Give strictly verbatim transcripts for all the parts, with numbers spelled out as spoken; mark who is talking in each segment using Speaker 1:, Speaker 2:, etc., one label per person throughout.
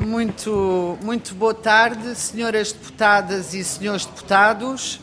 Speaker 1: Muito, muito boa tarde, senhoras deputadas e senhores deputados.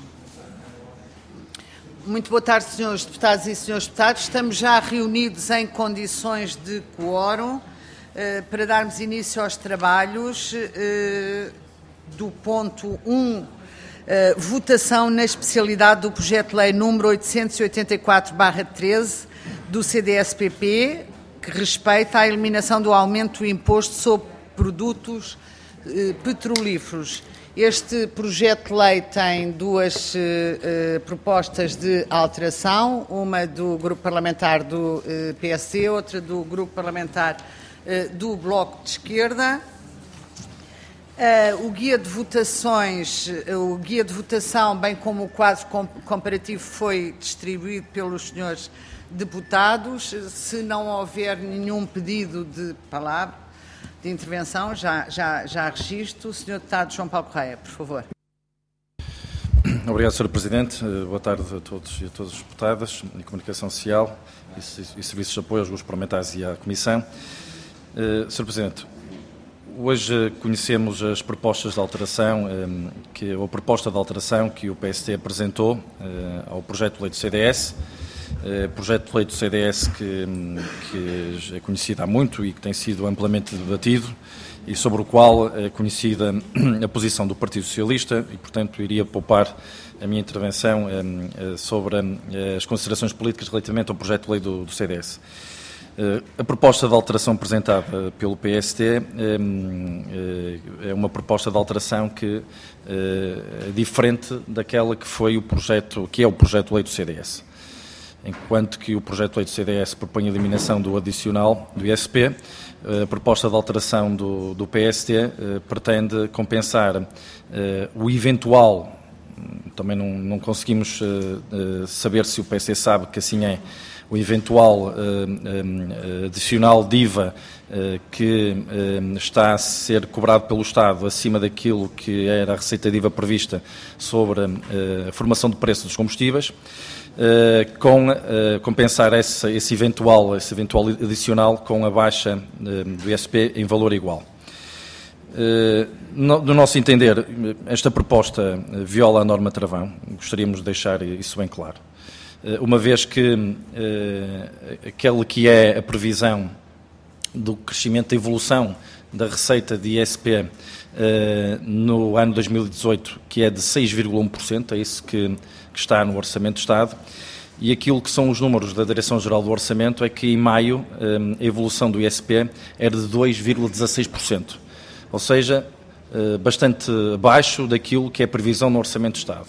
Speaker 1: Muito boa tarde, senhores deputados e senhores deputados. Estamos já reunidos em condições de quórum eh, para darmos início aos trabalhos eh, do ponto um, eh, votação na especialidade do projeto de lei número oitocentos e oitenta e quatro barra treze do C D S P P, que respeita à eliminação do aumento do imposto sobre produtos eh, petrolíferos. Este projeto de lei tem duas eh, propostas de alteração, uma do Grupo Parlamentar do eh, P S D, outra do Grupo Parlamentar eh, do Bloco de Esquerda. Uh, o guia de votações, o guia de votação, bem como o quadro comparativo, foi distribuído pelos senhores deputados. Se não houver nenhum pedido de palavra, de intervenção, já, já, já registro. O senhor deputado João Paulo Correia, por favor.
Speaker 2: Obrigado, senhor Presidente. Boa tarde a todos e a todas as deputadas de Comunicação Social e, e Serviços de Apoio aos grupos parlamentares e à Comissão. Uh, senhor Presidente, hoje conhecemos as propostas de alteração, que, ou a proposta de alteração que o P S D apresentou ao projeto de lei do C D S, projeto de lei do C D S que, que é conhecido há muito e que tem sido amplamente debatido e sobre o qual é conhecida a posição do Partido Socialista e, portanto, iria poupar a minha intervenção sobre as considerações políticas relativamente ao projeto de lei do, do C D S. A proposta de alteração apresentada pelo P S D é uma proposta de alteração que é diferente daquela que foi o projeto, que é o projeto de lei do C D S. Enquanto que o projeto de lei do C D S propõe a eliminação do adicional do I S P, a proposta de alteração do, do P S D pretende compensar o eventual, também não, não conseguimos saber se o P S D sabe que assim é, o eventual uh, uh, adicional de I V A uh, que uh, está a ser cobrado pelo Estado acima daquilo que era a receita de I V A prevista sobre uh, a formação de preço dos combustíveis, uh, com uh, compensar esse, esse, eventual, esse eventual adicional com a baixa uh, do I S P em valor igual. Uh, no, do nosso entender, esta proposta viola a norma travão, gostaríamos de deixar isso bem claro. Uma vez que uh, aquele que é a previsão do crescimento, da evolução da receita de I S P uh, no ano dois mil e dezoito, que é de seis vírgula um por cento, é isso que, que está no Orçamento do Estado, e aquilo que são os números da Direção-Geral do Orçamento é que em maio uh, a evolução do I S P era de dois vírgula dezasseis por cento, ou seja, uh, bastante abaixo daquilo que é a previsão no Orçamento do Estado.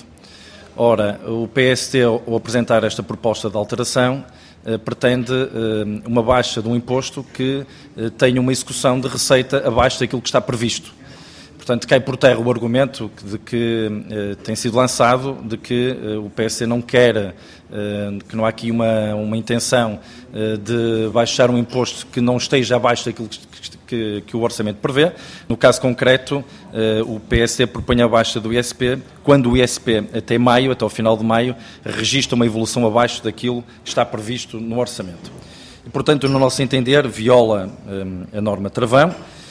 Speaker 2: Ora, o P S D, ao apresentar esta proposta de alteração, eh, pretende eh, uma baixa de um imposto que eh, tenha uma execução de receita abaixo daquilo que está previsto. Portanto, cai por terra o argumento de que eh, tem sido lançado de que eh, o P S D não quer, eh, que não há aqui uma, uma intenção eh, de baixar um imposto que não esteja abaixo daquilo que, que, que o Orçamento prevê. No caso concreto, eh, o P S D propõe a baixa do I S P, quando o I S P até maio, até ao final de maio, registra uma evolução abaixo daquilo que está previsto no Orçamento. E, portanto, no nosso entender, viola eh, a norma travão.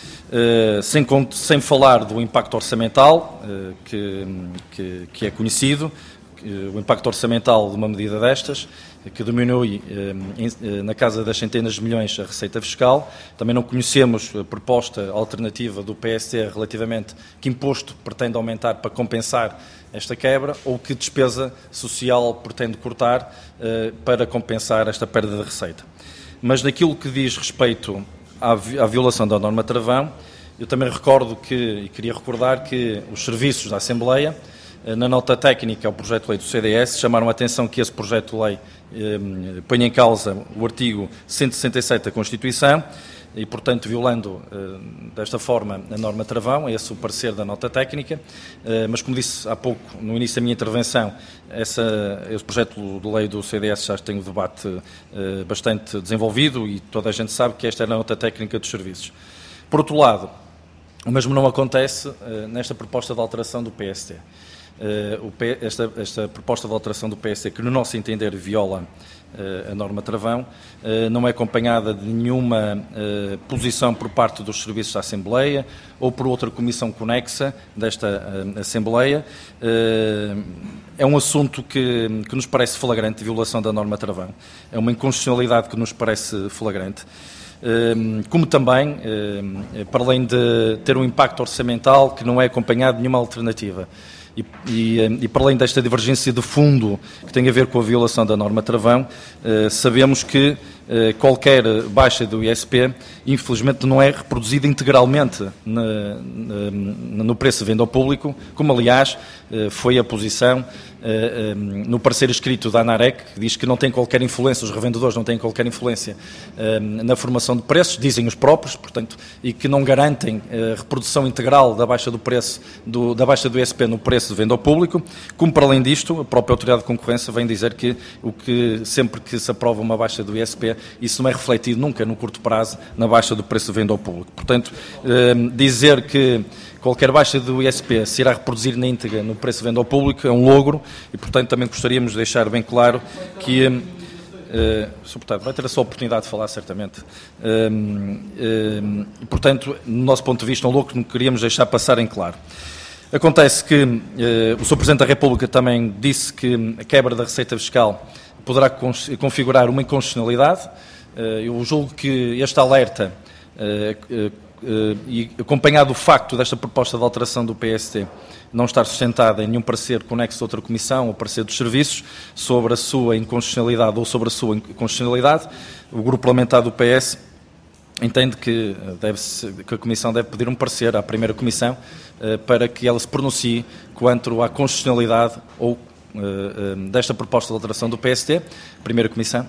Speaker 2: Uh, sem, sem falar do impacto orçamental, uh, que, que, que é conhecido, uh, o impacto orçamental de uma medida destas, que diminui uh, em, uh, na casa das centenas de milhões a receita fiscal. Também não conhecemos a proposta alternativa do P S D relativamente que imposto pretende aumentar para compensar esta quebra ou que despesa social pretende cortar uh, para compensar esta perda de receita. Mas naquilo que diz respeito à violação da norma travão, eu também recordo que, e queria recordar que os serviços da Assembleia, na nota técnica ao projeto de lei do C D S, chamaram a atenção que esse projeto de lei eh, põe em causa o artigo cento e sessenta e sete da Constituição e, portanto, violando eh, desta forma a norma travão, é esse o parecer da nota técnica, eh, mas como disse há pouco, no início da minha intervenção, essa, esse projeto de lei do C D S já tem um debate eh, bastante desenvolvido e toda a gente sabe que esta é a nota técnica dos serviços. Por outro lado, o mesmo não acontece eh, nesta proposta de alteração do P S D. uh, o P, esta, esta proposta de alteração do P S D, que no nosso entender viola uh, a norma travão, uh, não é acompanhada de nenhuma uh, posição por parte dos serviços da Assembleia ou por outra comissão conexa desta uh, Assembleia. Uh, é um assunto que, que nos parece flagrante, de violação da norma travão. É uma inconstitucionalidade que nos parece flagrante. Como também, para além de ter um impacto orçamental que não é acompanhado de nenhuma alternativa. E, e, e para além desta divergência de fundo que tem a ver com a violação da norma travão, sabemos que qualquer baixa do I S P, infelizmente, não é reproduzida integralmente na, na, no preço de venda ao público, como aliás foi a posição no parecer escrito da ANAREC, que diz que não tem qualquer influência, os revendedores não têm qualquer influência na formação de preços, dizem os próprios, portanto, e que não garantem a reprodução integral da baixa do preço, do, da baixa do I S P no preço de venda ao público, como para além disto, a própria Autoridade de Concorrência vem dizer que, o que sempre que se aprova uma baixa do I S P, isso não é refletido nunca no curto prazo na baixa do preço de venda ao público. Portanto, dizer que qualquer baixa do I S P se irá reproduzir na íntegra no preço de venda ao público é um logro e, portanto, também gostaríamos de deixar bem claro que, uh, Senhor Deputado, vai ter a sua oportunidade de falar, certamente. Uh, uh, e, portanto, no nosso ponto de vista, é um logro que não queríamos deixar passar em claro. Acontece que uh, o senhor Presidente da República também disse que a quebra da receita fiscal poderá configurar uma inconstitucionalidade. Uh, eu julgo que este alerta uh, uh, Uh, e acompanhado do facto desta proposta de alteração do P S D não estar sustentada em nenhum parecer conexo de outra comissão ou parecer dos serviços sobre a sua inconstitucionalidade ou sobre a sua inconstitucionalidade, o grupo parlamentar do P S entende que, deve que a comissão deve pedir um parecer à primeira comissão uh, para que ela se pronuncie quanto à constitucionalidade ou uh, uh, desta proposta de alteração do P S D, primeira comissão.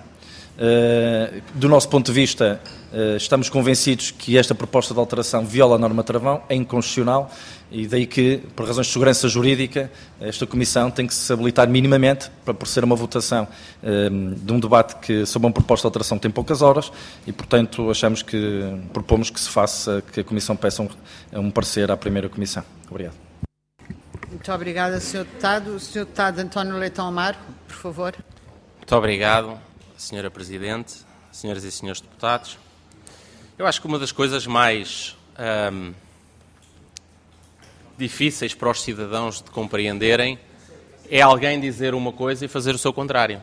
Speaker 2: Uh, do nosso ponto de vista, uh, estamos convencidos que esta proposta de alteração viola a norma travão, é inconstitucional e daí que, por razões de segurança jurídica, esta Comissão tem que se habilitar minimamente para por ser uma votação uh, de um debate que, sobre uma proposta de alteração, tem poucas horas e, portanto, achamos que, propomos que se faça, que a Comissão peça um, um parecer à primeira Comissão. Obrigado.
Speaker 1: Muito obrigada, senhor Deputado. O senhor Deputado António Leitão Amaro, por favor.
Speaker 3: Muito obrigado, senhora Presidente, senhoras e senhores deputados. Eu acho que uma das coisas mais hum, difíceis para os cidadãos de compreenderem é alguém dizer uma coisa e fazer o seu contrário.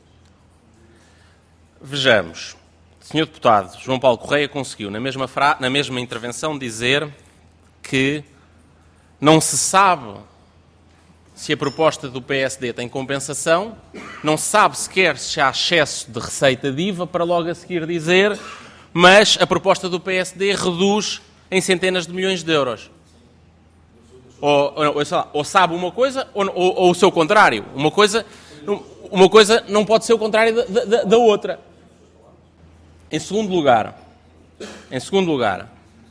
Speaker 3: Vejamos, o senhor Deputado João Paulo Correia conseguiu, na mesma, fra... na mesma intervenção, dizer que não se sabe se a proposta do P S D tem compensação, não se sabe sequer se há excesso de receita de I V A, para logo a seguir dizer, mas a proposta do P S D reduz em centenas de milhões de euros. Ou, ou, lá, ou sabe uma coisa, ou, ou, ou o seu contrário. Uma coisa, uma coisa não pode ser o contrário da, da, da outra. Em segundo lugar, em segundo lugar,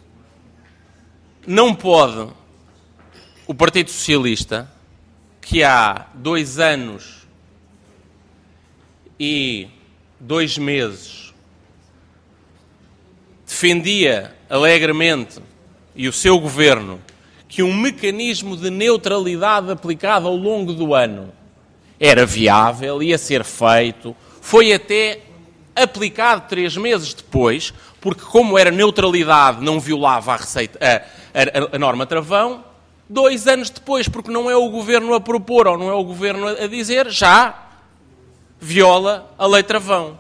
Speaker 3: não pode o Partido Socialista, que há dois anos e dois meses defendia alegremente, e o seu governo, que um mecanismo de neutralidade aplicado ao longo do ano era viável, ia ser feito, foi até aplicado três meses depois, porque como era neutralidade, não violava a, receita, a, a, a norma travão. Dois anos depois, porque não é o governo a propor ou não é o governo a dizer, já viola a lei travão.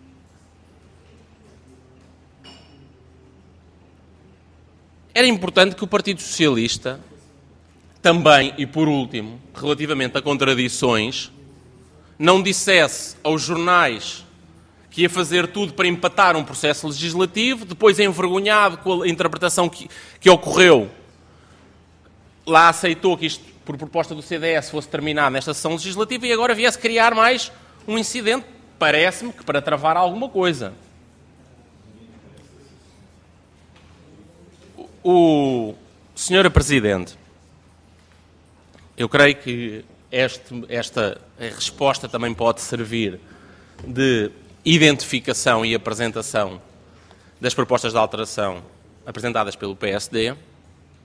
Speaker 3: Era importante que o Partido Socialista, também e por último, relativamente a contradições, não dissesse aos jornais que ia fazer tudo para empatar um processo legislativo, depois envergonhado com a interpretação que, que ocorreu, lá aceitou que isto, por proposta do C D S, fosse terminado nesta sessão legislativa e agora viesse criar mais um incidente, parece-me que para travar alguma coisa. O senhora Presidente, eu creio que este, esta resposta também pode servir de identificação e apresentação das propostas de alteração apresentadas pelo P S D.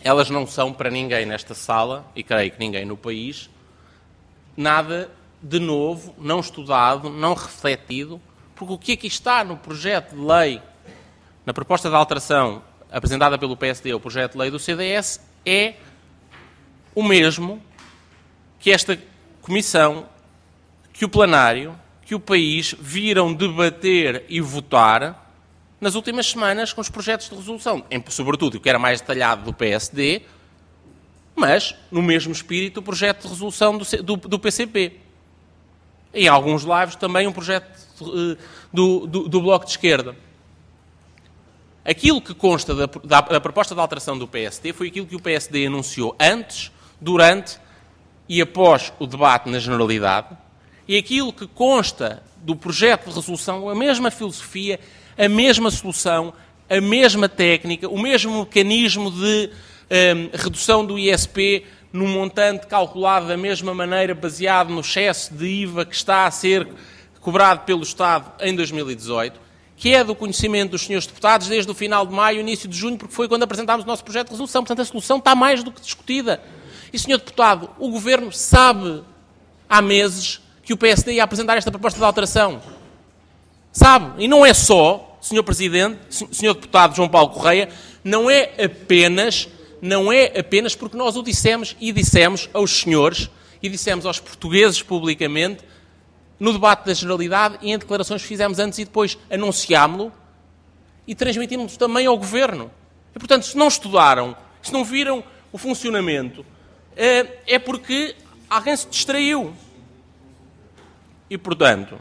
Speaker 3: elas não são para ninguém nesta sala, e creio que ninguém no país, nada de novo, não estudado, não refletido, porque o que aqui está no projeto de lei, na proposta de alteração apresentada pelo P S D, o projeto de lei do C D S, é o mesmo que esta Comissão, que o plenário, que o país viram debater e votar nas últimas semanas com os projetos de resolução, em, sobretudo o que era mais detalhado do P S D, mas no mesmo espírito o projeto de resolução do, do, do P C P. Em alguns lives também um projeto uh, do, do, do Bloco de Esquerda. Aquilo que consta da, da, da proposta de alteração do P S D foi aquilo que o P S D anunciou antes, durante e após o debate na Generalidade, e aquilo que consta do projeto de resolução, a mesma filosofia, a mesma solução, a mesma técnica, o mesmo mecanismo de um, redução do I S P num montante calculado da mesma maneira, baseado no excesso de I V A que está a ser cobrado pelo Estado em dois mil e dezoito, que é do conhecimento dos senhores deputados desde o final de maio, início de junho, porque foi quando apresentámos o nosso projeto de resolução. Portanto, a solução está mais do que discutida. E, senhor deputado, o Governo sabe há meses que o P S D ia apresentar esta proposta de alteração. Sabe? E não é só, senhor Presidente, senhor Deputado João Paulo Correia, não é apenas, não é apenas porque nós o dissemos e dissemos aos senhores e dissemos aos portugueses publicamente no debate da Generalidade e em declarações que fizemos antes e depois anunciámo-lo e transmitimos também ao Governo. E, portanto, se não estudaram, se não viram o funcionamento, é porque alguém se distraiu. E, portanto,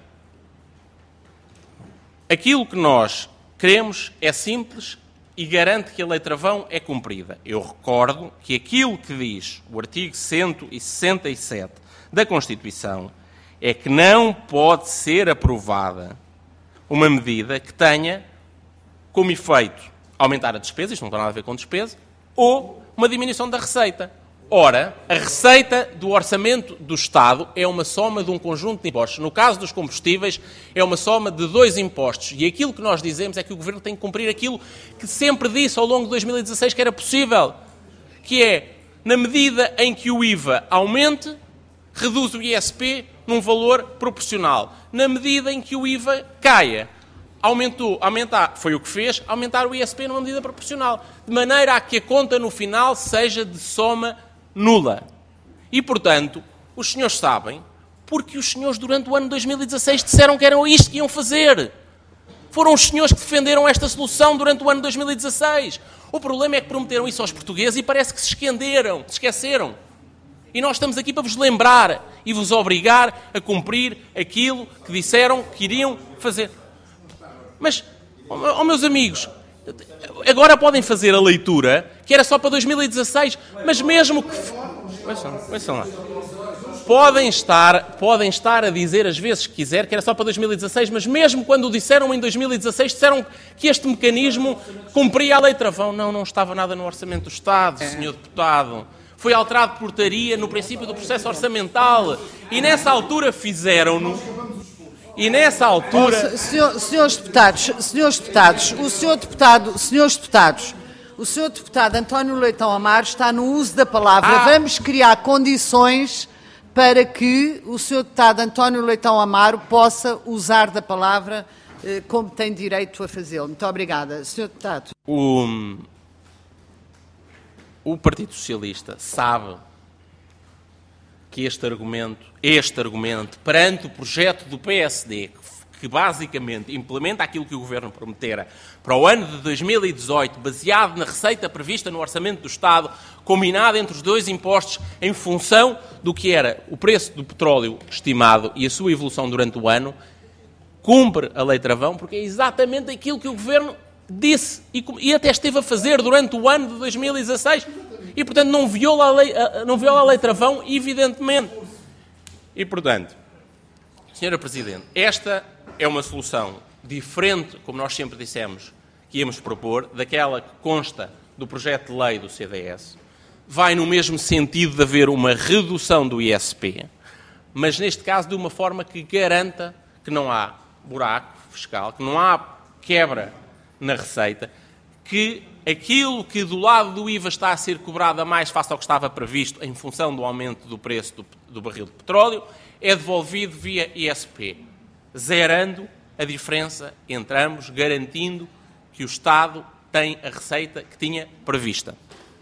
Speaker 3: aquilo que nós queremos é simples e garante que a lei travão é cumprida. Eu recordo que aquilo que diz o artigo cento e sessenta e sete da Constituição é que não pode ser aprovada uma medida que tenha como efeito aumentar a despesa, isto não tem nada a ver com despesa, ou uma diminuição da receita. Ora, a receita do orçamento do Estado é uma soma de um conjunto de impostos. No caso dos combustíveis, é uma soma de dois impostos. E aquilo que nós dizemos é que o Governo tem que cumprir aquilo que sempre disse ao longo de dois mil e dezasseis que era possível, que é, na medida em que o I V A aumente, reduz o I S P num valor proporcional. Na medida em que o I V A caia, aumentou, aumentar, foi o que fez, aumentar o I S P numa medida proporcional, de maneira a que a conta no final seja de soma nula. E, portanto, os senhores sabem, porque os senhores durante o ano de dois mil e dezasseis disseram que eram isto que iam fazer. Foram os senhores que defenderam esta solução durante o ano de dois mil e dezasseis. O problema é que prometeram isso aos portugueses e parece que se esquenderam, se esqueceram. E nós estamos aqui para vos lembrar e vos obrigar a cumprir aquilo que disseram que iriam fazer. Mas, oh, meus amigos, agora podem fazer a leitura que era só para dois mil e dezasseis, mas mesmo que... Ouçam lá. Podem estar, podem estar a dizer às vezes que quiser que era só para dois mil e dezasseis, mas mesmo quando o disseram em dois mil e dezasseis, disseram que este mecanismo cumpria a lei travão. Não, não estava nada no Orçamento do Estado, senhor Deputado. Foi alterado por portaria no princípio do processo orçamental. E nessa altura fizeram-no. E nessa altura...
Speaker 1: Oh, senhor, senhores deputados, senhores deputados, o senhor deputado, senhores deputados, o senhor deputado António Leitão Amaro está no uso da palavra. Ah. Vamos criar condições para que o senhor deputado António Leitão Amaro possa usar da palavra eh, como tem direito a fazê-lo. Muito obrigada. senhor Deputado.
Speaker 3: O, o Partido Socialista sabe que este argumento, este argumento, perante o projeto do P S D, que, que basicamente implementa aquilo que o Governo prometera para o ano de dois mil e dezoito, baseado na receita prevista no Orçamento do Estado, combinada entre os dois impostos em função do que era o preço do petróleo estimado e a sua evolução durante o ano, cumpre a lei travão, porque é exatamente aquilo que o Governo disse e, e até esteve a fazer durante o ano de dois mil e dezasseis. E, portanto, não viola a lei, não viola a lei travão, evidentemente. E, portanto, senhora Presidente, esta é uma solução diferente, como nós sempre dissemos que íamos propor, daquela que consta do projeto de lei do C D S. Vai no mesmo sentido de haver uma redução do I S P, mas, neste caso, de uma forma que garanta que não há buraco fiscal, que não há quebra na receita, que aquilo que do lado do I V A está a ser cobrado a mais face ao que estava previsto em função do aumento do preço do, do barril de petróleo é devolvido via I S P, zerando a diferença entre ambos, garantindo que o Estado tem a receita que tinha prevista.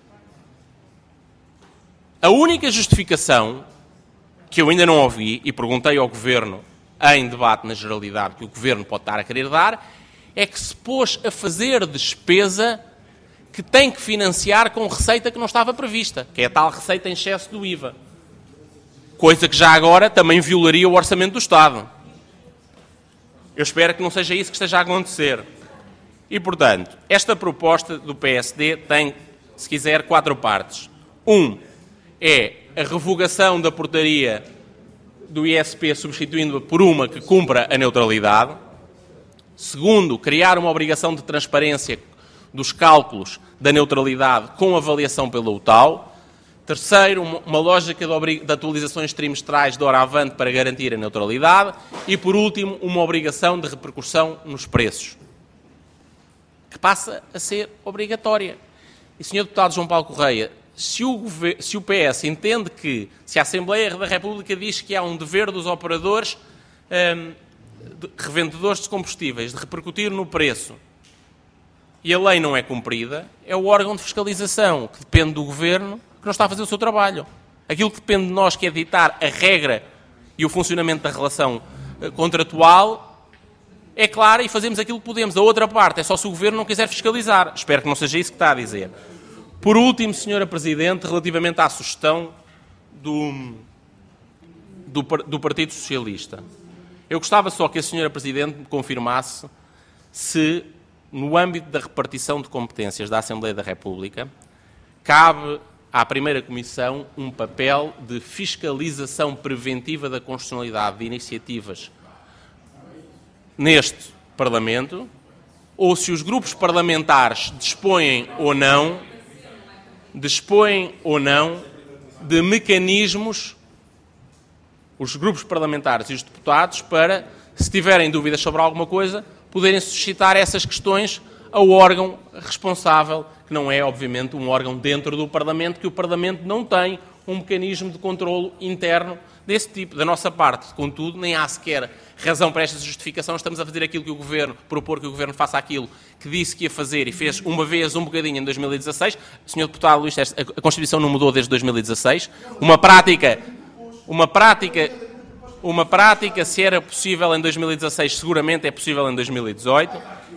Speaker 3: A única justificação que eu ainda não ouvi, e perguntei ao Governo em debate na generalidade que o Governo pode estar a querer dar, é que se pôs a fazer despesa que tem que financiar com receita que não estava prevista, que é a tal receita em excesso do I V A. Coisa que já agora também violaria o orçamento do Estado. Eu espero que não seja isso que esteja a acontecer. E, portanto, esta proposta do P S D tem, se quiser, quatro partes. Um é a revogação da portaria do I S P substituindo-a por uma que cumpra a neutralidade. Segundo, criar uma obrigação de transparência dos cálculos da neutralidade com avaliação pela U T A U. Terceiro, uma lógica de, de atualizações trimestrais de hora avante para garantir a neutralidade. E, por último, uma obrigação de repercussão nos preços, que passa a ser obrigatória. E, senhor Deputado João Paulo Correia, se o, se o P S entende que, se a Assembleia da República diz que há um dever dos operadores hum, de, revendedores de combustíveis de repercutir no preço e a lei não é cumprida, é o órgão de fiscalização que depende do Governo que não está a fazer o seu trabalho. Aquilo que depende de nós, que é ditar a regra e o funcionamento da relação uh, contratual, é claro, e fazemos aquilo que podemos. A outra parte é só se o Governo não quiser fiscalizar. Espero que não seja isso que está a dizer. Por último, senhora Presidente, relativamente à sugestão do, do, do Partido Socialista, eu gostava só que a senhora Presidente me confirmasse se, no âmbito da repartição de competências da Assembleia da República, cabe à primeira Comissão um papel de fiscalização preventiva da constitucionalidade de iniciativas neste Parlamento, ou se os grupos parlamentares dispõem ou não, dispõem ou não de mecanismos, os grupos parlamentares e os deputados, para, se tiverem dúvidas sobre alguma coisa, poderem suscitar essas questões ao órgão responsável, que não é, obviamente, um órgão dentro do Parlamento, que o Parlamento não tem um mecanismo de controlo interno desse tipo. Da nossa parte, contudo, nem há sequer razão para esta justificação. Estamos a fazer aquilo que o Governo, propor que o Governo faça aquilo que disse que ia fazer e fez uma vez, um bocadinho, em dois mil e dezasseis. senhor Deputado Luís, a Constituição não mudou desde dois mil e dezasseis. Uma prática, uma prática, uma prática, se era possível em dois mil e dezasseis, seguramente é possível em dois mil e dezoito.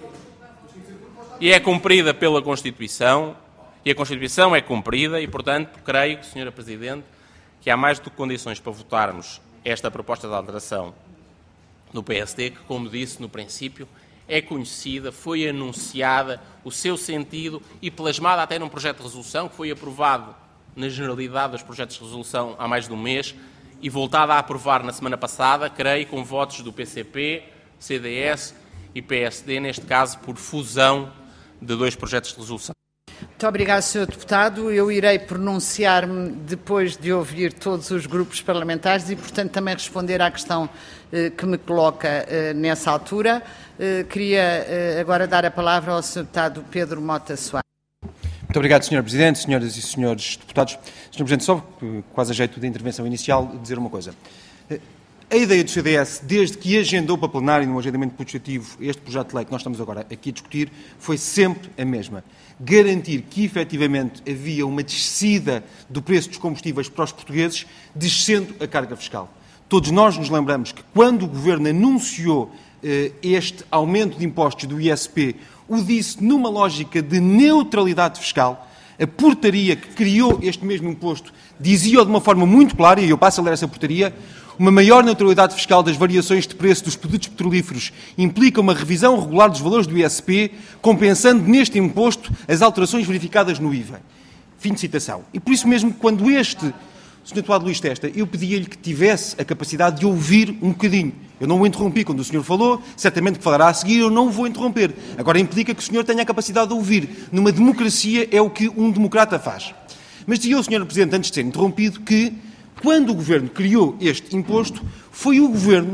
Speaker 3: E é cumprida pela Constituição, e a Constituição é cumprida, e, portanto, creio, senhora Presidente, que há mais do que condições para votarmos esta proposta de alteração do P S D, que, como disse no princípio, é conhecida, foi anunciada, o seu sentido, e plasmada até num projeto de resolução, que foi aprovado na generalidade dos projetos de resolução há mais de um mês, e voltada a aprovar na semana passada, creio, com votos do P C P, C D S e P S D, neste caso por fusão de dois projetos de resolução.
Speaker 1: Muito obrigado, senhor Deputado. Eu irei pronunciar-me depois de ouvir todos os grupos parlamentares e, portanto, também responder à questão eh, que me coloca eh, nessa altura. Eh, queria eh, agora dar a palavra ao senhor Deputado Pedro Mota Soares.
Speaker 4: Muito obrigado, senhor Presidente, senhoras e senhores deputados. senhor Presidente, só quase a jeito da intervenção inicial, dizer uma coisa. A ideia do C D S, desde que agendou para plenário no agendamento putativo este projeto de lei que nós estamos agora aqui a discutir, foi sempre a mesma. Garantir que, efetivamente, havia uma descida do preço dos combustíveis para os portugueses, descendo a carga fiscal. Todos nós nos lembramos que, quando o Governo anunciou eh, este aumento de impostos do I S P, o disse numa lógica de neutralidade fiscal. A portaria que criou este mesmo imposto dizia-o de uma forma muito clara, e eu passo a ler essa portaria: uma maior neutralidade fiscal das variações de preço dos produtos petrolíferos implica uma revisão regular dos valores do I S P, compensando neste imposto as alterações verificadas no I V A. Fim de citação. E por isso mesmo, quando este senhor Deputado Luís Testa, eu pedia-lhe que tivesse a capacidade de ouvir um bocadinho. Eu não o interrompi quando o senhor falou, certamente que falará a seguir, eu não o vou interromper. Agora implica que o senhor tenha a capacidade de ouvir. Numa democracia é o que um democrata faz. Mas dizia o senhor Presidente, antes de ser interrompido, que quando o Governo criou este imposto, foi o Governo que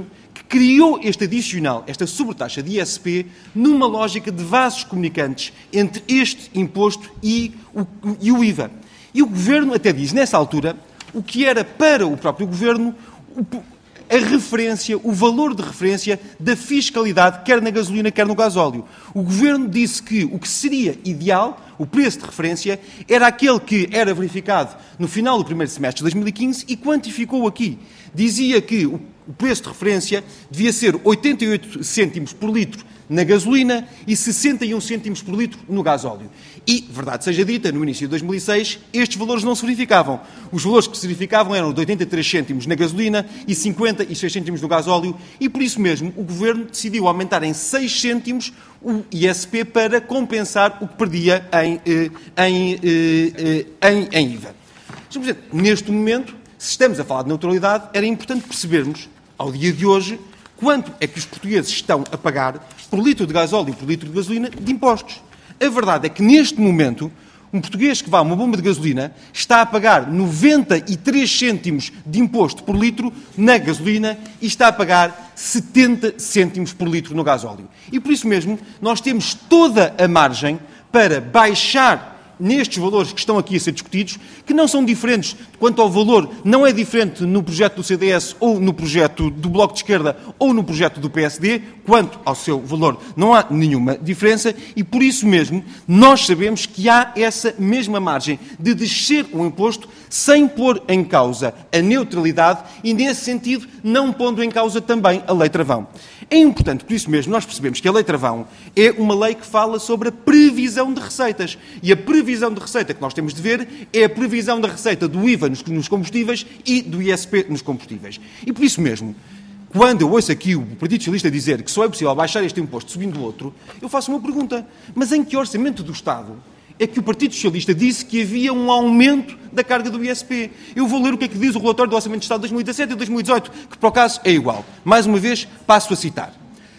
Speaker 4: criou este adicional, esta sobretaxa de I S P, numa lógica de vasos comunicantes entre este imposto e o, e o I V A. E o Governo até diz, nessa altura, o que era para o próprio Governo a referência, o valor de referência da fiscalidade, quer na gasolina, quer no gasóleo. O Governo disse que o que seria ideal, o preço de referência, era aquele que era verificado no final do primeiro semestre de dois mil e quinze e quantificou aqui. Dizia que o preço de referência devia ser oitenta e oito cêntimos por litro na gasolina e sessenta e um cêntimos por litro no gasóleo. E, verdade seja dita, no início de dois mil e seis, estes valores não se verificavam. Os valores que se verificavam eram de oitenta e três cêntimos na gasolina e cinquenta e seis cêntimos no gasóleo, e por isso mesmo o Governo decidiu aumentar em seis cêntimos o I S P para compensar o que perdia em, em, em, em I V A. Neste momento, se estamos a falar de neutralidade, era importante percebermos, ao dia de hoje, quanto é que os portugueses estão a pagar por litro de gasóleo e por litro de gasolina de impostos. A verdade é que, neste momento, um português que vá a uma bomba de gasolina está a pagar noventa e três cêntimos de imposto por litro na gasolina e está a pagar setenta cêntimos por litro no gasóleo. E, por isso mesmo, nós temos toda a margem para baixar nestes valores que estão aqui a ser discutidos, que não são diferentes quanto ao valor, não é diferente no projeto do C D S ou no projeto do Bloco de Esquerda ou no projeto do P S D, quanto ao seu valor não há nenhuma diferença e por isso mesmo nós sabemos que há essa mesma margem de descer o imposto sem pôr em causa a neutralidade e nesse sentido não pondo em causa também a lei travão. É importante, por isso mesmo, nós percebemos que a lei travão é uma lei que fala sobre a previsão de receitas. E a previsão de receita que nós temos de ver é a previsão da receita do I V A nos combustíveis e do I S P nos combustíveis. E por isso mesmo, quando eu ouço aqui o Partido Socialista dizer que só é possível baixar este imposto subindo o outro, eu faço uma pergunta. Mas em que orçamento do Estado é que o Partido Socialista disse que havia um aumento da carga do I S P? Eu vou ler o que é que diz o relatório do Orçamento de Estado de dois mil e dezassete e dois mil e dezoito, que, por acaso, é igual. Mais uma vez, passo a citar.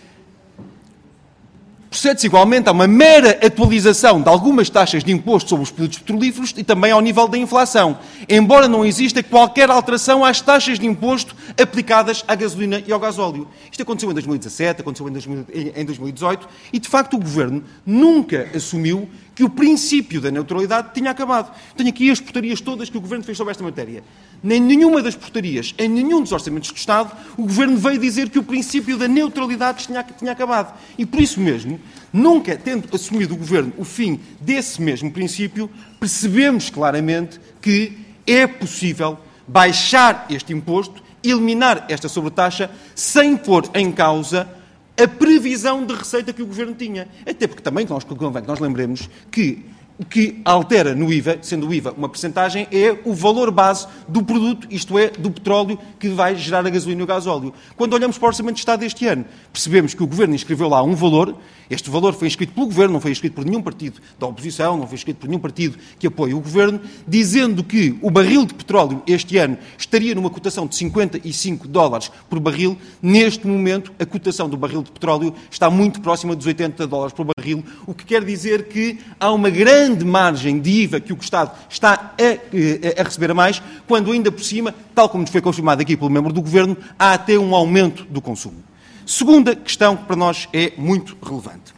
Speaker 4: Procede-se igualmente a uma mera atualização de algumas taxas de imposto sobre os produtos petrolíferos e também ao nível da inflação, embora não exista qualquer alteração às taxas de imposto aplicadas à gasolina e ao gasóleo. Isto aconteceu em dois mil e dezassete, aconteceu em dois mil e dezoito e, de facto, o Governo nunca assumiu que o princípio da neutralidade tinha acabado. Tenho aqui as portarias todas que o Governo fez sobre esta matéria. Nem nenhuma das portarias, em nenhum dos orçamentos do Estado, o Governo veio dizer que o princípio da neutralidade tinha, tinha acabado. E por isso mesmo, nunca tendo assumido o Governo o fim desse mesmo princípio, percebemos claramente que é possível baixar este imposto, eliminar esta sobretaxa, sem pôr em causa a previsão de receita que o Governo tinha. Até porque também nós, convém que nós lembremos que o que altera no I V A, sendo o I V A uma percentagem, é o valor base do produto, isto é, do petróleo que vai gerar a gasolina e o gasóleo. Quando olhamos para o Orçamento de Estado deste ano, percebemos que o Governo inscreveu lá um valor, este valor foi inscrito pelo Governo, não foi inscrito por nenhum partido da oposição, não foi inscrito por nenhum partido que apoie o Governo, dizendo que o barril de petróleo este ano estaria numa cotação de cinquenta e cinco dólares por barril. Neste momento, a cotação do barril de petróleo está muito próxima dos oitenta dólares por barril, o que quer dizer que há uma grande grande margem de I V A que o Estado está a, a receber a mais, quando ainda por cima, tal como nos foi confirmado aqui pelo membro do Governo, há até um aumento do consumo. Segunda questão que para nós é muito relevante.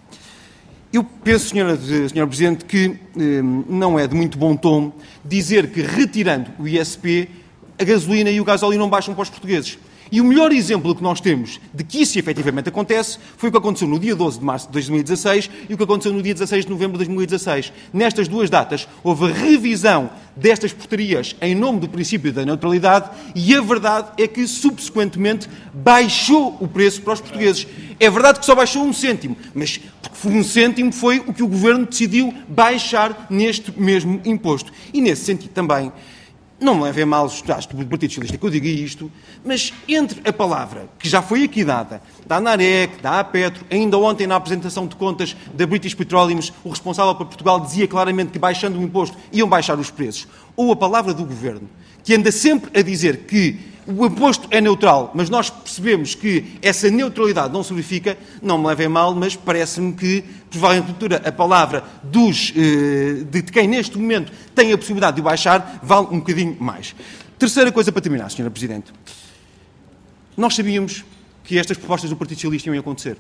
Speaker 4: Eu penso, senhora, senhora Presidente, que eh, não é de muito bom tom dizer que retirando o I S P, a gasolina e o gasóleo não baixam para os portugueses. E o melhor exemplo que nós temos de que isso efetivamente acontece foi o que aconteceu no dia doze de março de dois mil e dezasseis e o que aconteceu no dia dezasseis de novembro de dois mil e dezasseis. Nestas duas datas houve a revisão destas portarias em nome do princípio da neutralidade e a verdade é que subsequentemente baixou o preço para os portugueses. É verdade que só baixou um cêntimo, mas um cêntimo foi o que o Governo decidiu baixar neste mesmo imposto. E nesse sentido também, não me levem mal os dados do Partido Socialista que eu diga isto, mas entre a palavra que já foi aqui dada, da ANAREC, da APetro, ainda ontem na apresentação de contas da British Petroleum, o responsável para Portugal dizia claramente que baixando o imposto iam baixar os preços, ou a palavra do Governo, que anda sempre a dizer que o imposto é neutral, mas nós percebemos que essa neutralidade não se verifica, não me levem mal, mas parece-me que, provavelmente, a palavra dos, de quem neste momento tem a possibilidade de o baixar vale um bocadinho mais. Terceira coisa para terminar, senhora Presidente. Nós sabíamos que estas propostas do Partido Socialista iam acontecer.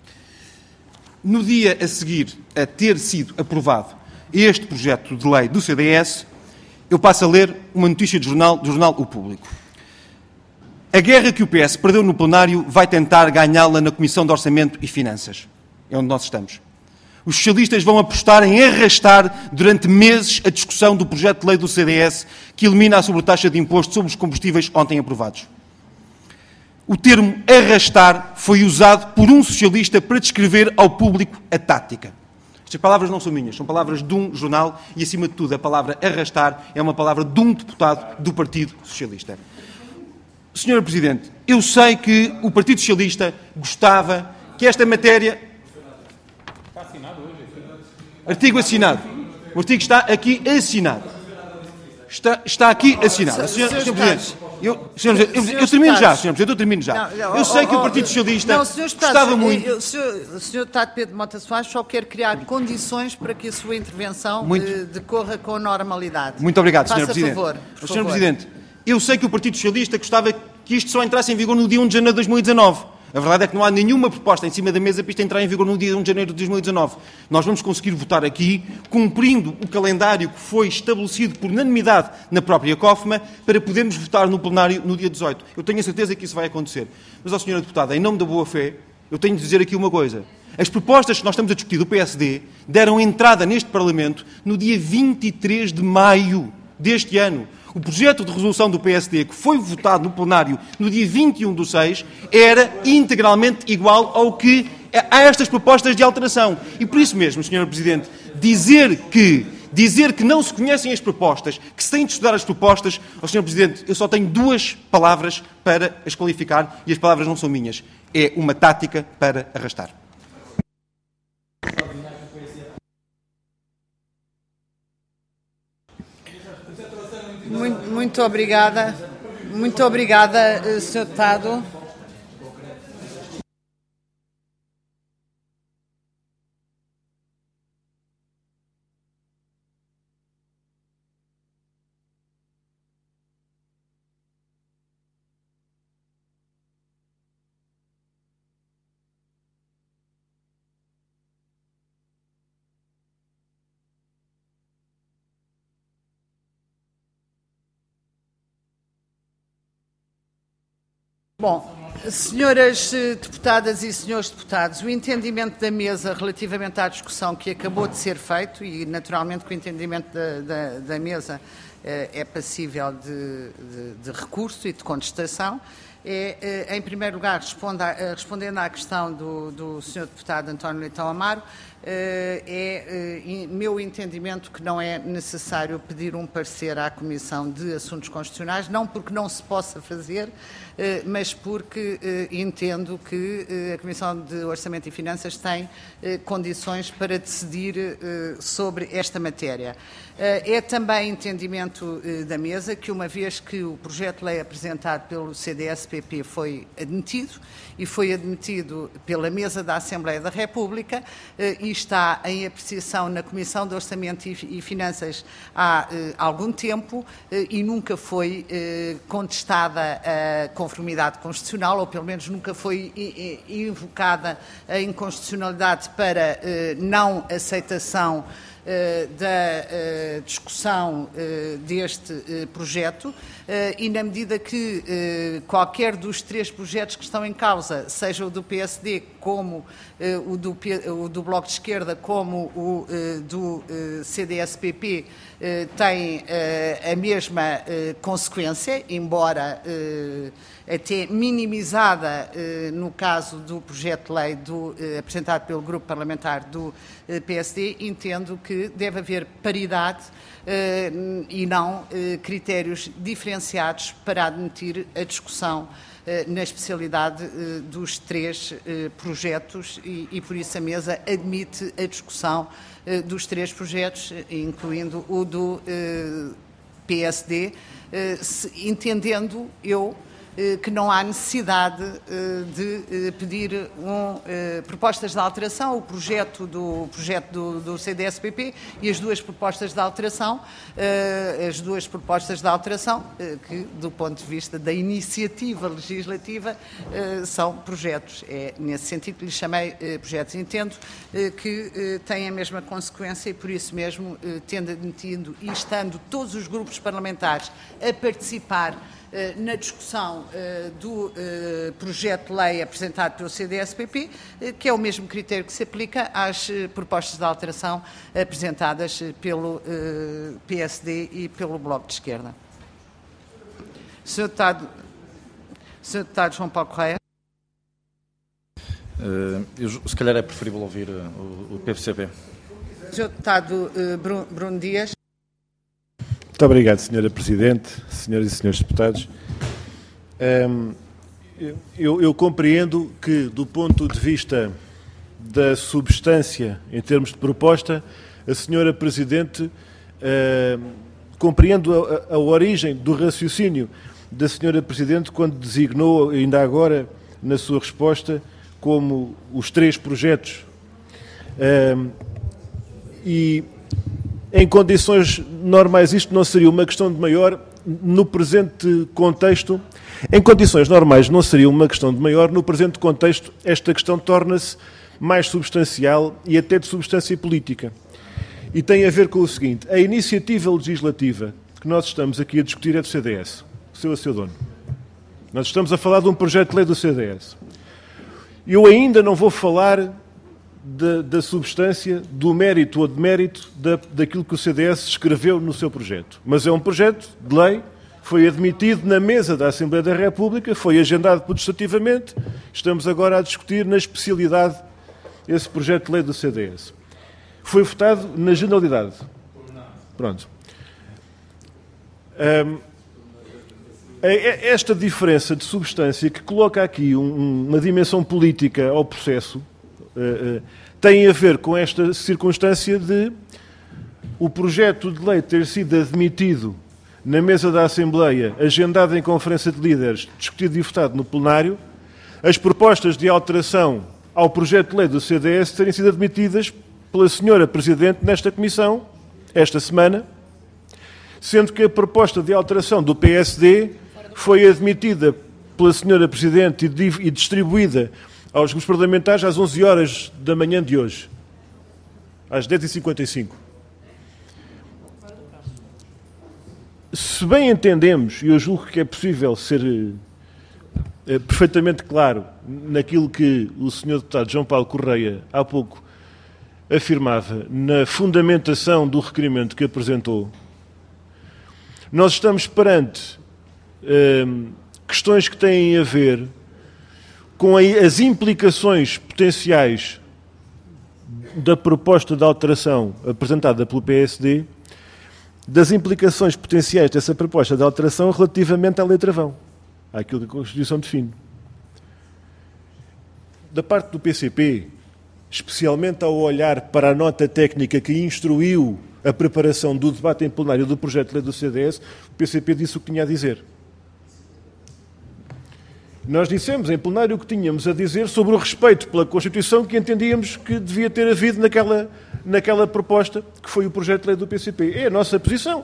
Speaker 4: No dia a seguir a ter sido aprovado este projeto de lei do C D S, eu passo a ler uma notícia do jornal, do jornal O Público. A guerra que o P S perdeu no plenário vai tentar ganhá-la na Comissão de Orçamento e Finanças. É onde nós estamos. Os socialistas vão apostar em arrastar durante meses a discussão do projeto de lei do C D S que elimina a sobretaxa de imposto sobre os combustíveis ontem aprovados. O termo arrastar foi usado por um socialista para descrever ao público a tática. Estas palavras não são minhas, são palavras de um jornal e, acima de tudo, a palavra arrastar é uma palavra de um deputado do Partido Socialista. senhor Presidente, eu sei que o Partido Socialista gostava que esta matéria... Está assinado hoje. Artigo assinado. O artigo está aqui assinado. Está, está aqui assinado. senhor Presidente, eu, senhor, eu, eu, eu termino já, senhor Presidente, eu termino já. Não, não, eu sei que o Partido Socialista não, gostava muito...
Speaker 1: O senhor Deputado Pedro Mota Soares só quer criar condições para que a sua intervenção muito, de, decorra com normalidade.
Speaker 4: Muito obrigado, senhor
Speaker 1: Faça
Speaker 4: Presidente.
Speaker 1: Favor, por
Speaker 4: senhor
Speaker 1: favor.
Speaker 4: Presidente, eu sei que o Partido Socialista gostava que isto só entrasse em vigor no dia um de janeiro de dois mil e dezanove. A verdade é que não há nenhuma proposta em cima da mesa para isto entrar em vigor no dia um de janeiro de dois mil e dezanove. Nós vamos conseguir votar aqui, cumprindo o calendário que foi estabelecido por unanimidade na própria COFMA, para podermos votar no plenário no dia dezoito. Eu tenho a certeza que isso vai acontecer. Mas, ó senhora Deputada, em nome da boa-fé, eu tenho de dizer aqui uma coisa. As propostas que nós estamos a discutir do P S D deram entrada neste Parlamento no dia vinte e três de maio deste ano. O projeto de resolução do P S D, que foi votado no plenário no dia vinte e um do seis, era integralmente igual ao que a estas propostas de alteração. E por isso mesmo, senhor Presidente, dizer que, dizer que não se conhecem as propostas, que se têm de estudar as propostas, ó senhor Presidente, eu só tenho duas palavras para as qualificar e as palavras não são minhas. É uma tática para arrastar.
Speaker 1: Muito, muito obrigada. Muito obrigada, senhor Deputado. Bom, senhoras deputadas e senhores deputados, o entendimento da mesa relativamente à discussão que acabou de ser feito, e naturalmente que o entendimento da, da, da mesa eh, é passível de, de, de recurso e de contestação, é, eh, em primeiro lugar, responda, eh, respondendo à questão do, do senhor deputado António Leitão Amaro, eh, é eh, meu entendimento que não é necessário pedir um parecer à Comissão de Assuntos Constitucionais, não porque não se possa fazer, mas porque eh, entendo que eh, a Comissão de Orçamento e Finanças tem eh, condições para decidir eh, sobre esta matéria. Eh, é também entendimento eh, da mesa que, uma vez que o projeto de lei apresentado pelo C D S P P foi admitido, e foi admitido pela mesa da Assembleia da República, eh, e está em apreciação na Comissão de Orçamento e, e Finanças há eh, algum tempo, eh, e nunca foi eh, contestada a conformidade constitucional, ou pelo menos nunca foi invocada a inconstitucionalidade para eh, não aceitação eh, da eh, discussão eh, deste eh, projeto, eh, e na medida que eh, qualquer dos três projetos que estão em causa, seja o do P S D, como eh, o, do, o do Bloco de Esquerda, como o eh, do eh, C D S P P, eh, tem eh, a mesma eh, consequência, embora eh, até minimizada eh, no caso do projeto de lei do, eh, apresentado pelo Grupo Parlamentar do eh, P S D, entendo que deve haver paridade eh, e não eh, critérios diferenciados para admitir a discussão eh, na especialidade eh, dos três eh, projetos e, e, por isso, a mesa admite a discussão eh, dos três projetos, incluindo o do eh, P S D, eh, se, entendendo eu que não há necessidade de pedir um, propostas de alteração, o projeto do, projeto do, do C D S P P e as duas propostas de alteração, as duas propostas de alteração, que do ponto de vista da iniciativa legislativa são projetos. É nesse sentido que lhe chamei projetos. Entendo que têm a mesma consequência e por isso mesmo, tendo admitido e estando todos os grupos parlamentares a participar na discussão uh, do uh, projeto de lei apresentado pelo C D S P P, uh, que é o mesmo critério que se aplica às uh, propostas de alteração apresentadas uh, pelo uh, P S D e pelo Bloco de Esquerda. senhor Deputado, senhor Deputado João Paulo Correia.
Speaker 2: Uh, eu, se calhar é preferível ouvir uh, o, o P C P.
Speaker 1: senhor Deputado uh, Bruno, Bruno Dias.
Speaker 5: Muito obrigado, senhora Presidente, senhoras e senhores deputados. Um, eu, eu compreendo que, do ponto de vista da substância, em termos de proposta, a senhora Presidente, uh, compreendo a, a origem do raciocínio da senhora Presidente quando designou, ainda agora, na sua resposta, como os três projetos. Um, e... Em condições normais, isto não seria uma questão de maior, no presente contexto, em condições normais não seria uma questão de maior, no presente contexto esta questão torna-se mais substancial e até de substância política. E tem a ver com o seguinte, a iniciativa legislativa que nós estamos aqui a discutir é do C D S, seu a seu dono. Nós estamos a falar de um projeto de lei do C D S. Eu ainda não vou falar Da, da substância, do mérito ou demérito da, daquilo que o C D S escreveu no seu projeto. Mas é um projeto de lei, foi admitido na mesa da Assembleia da República, foi agendado legislativamente, estamos agora a discutir na especialidade esse projeto de lei do C D S. Foi votado na generalidade. Pronto. Um, esta diferença de substância que coloca aqui um, uma dimensão política ao processo Uh, uh, tem a ver com esta circunstância de o projeto de lei ter sido admitido na mesa da Assembleia, agendado em Conferência de Líderes, discutido e votado no plenário, as propostas de alteração ao projeto de lei do C D S terem sido admitidas pela senhora Presidente nesta Comissão, esta semana, sendo que a proposta de alteração do P S D foi admitida pela senhora Presidente e distribuída aos grupos parlamentares às onze horas da manhã de hoje, às dez e cinquenta e cinco. Se bem entendemos, e eu julgo que é possível ser é, perfeitamente claro naquilo que o senhor deputado João Paulo Correia há pouco afirmava na fundamentação do requerimento que apresentou, nós estamos perante é, questões que têm a ver com as implicações potenciais da proposta de alteração apresentada pelo P S D, das implicações potenciais dessa proposta de alteração relativamente à letra vão, àquilo que a Constituição define. Da parte do P C P, especialmente ao olhar para a nota técnica que instruiu a preparação do debate em plenário do projeto de lei do C D S, o P C P disse o que tinha a dizer. Nós dissemos em plenário o que tínhamos a dizer sobre o respeito pela Constituição que entendíamos que devia ter havido naquela, naquela proposta, que foi o projeto de lei do P C P. É a nossa posição.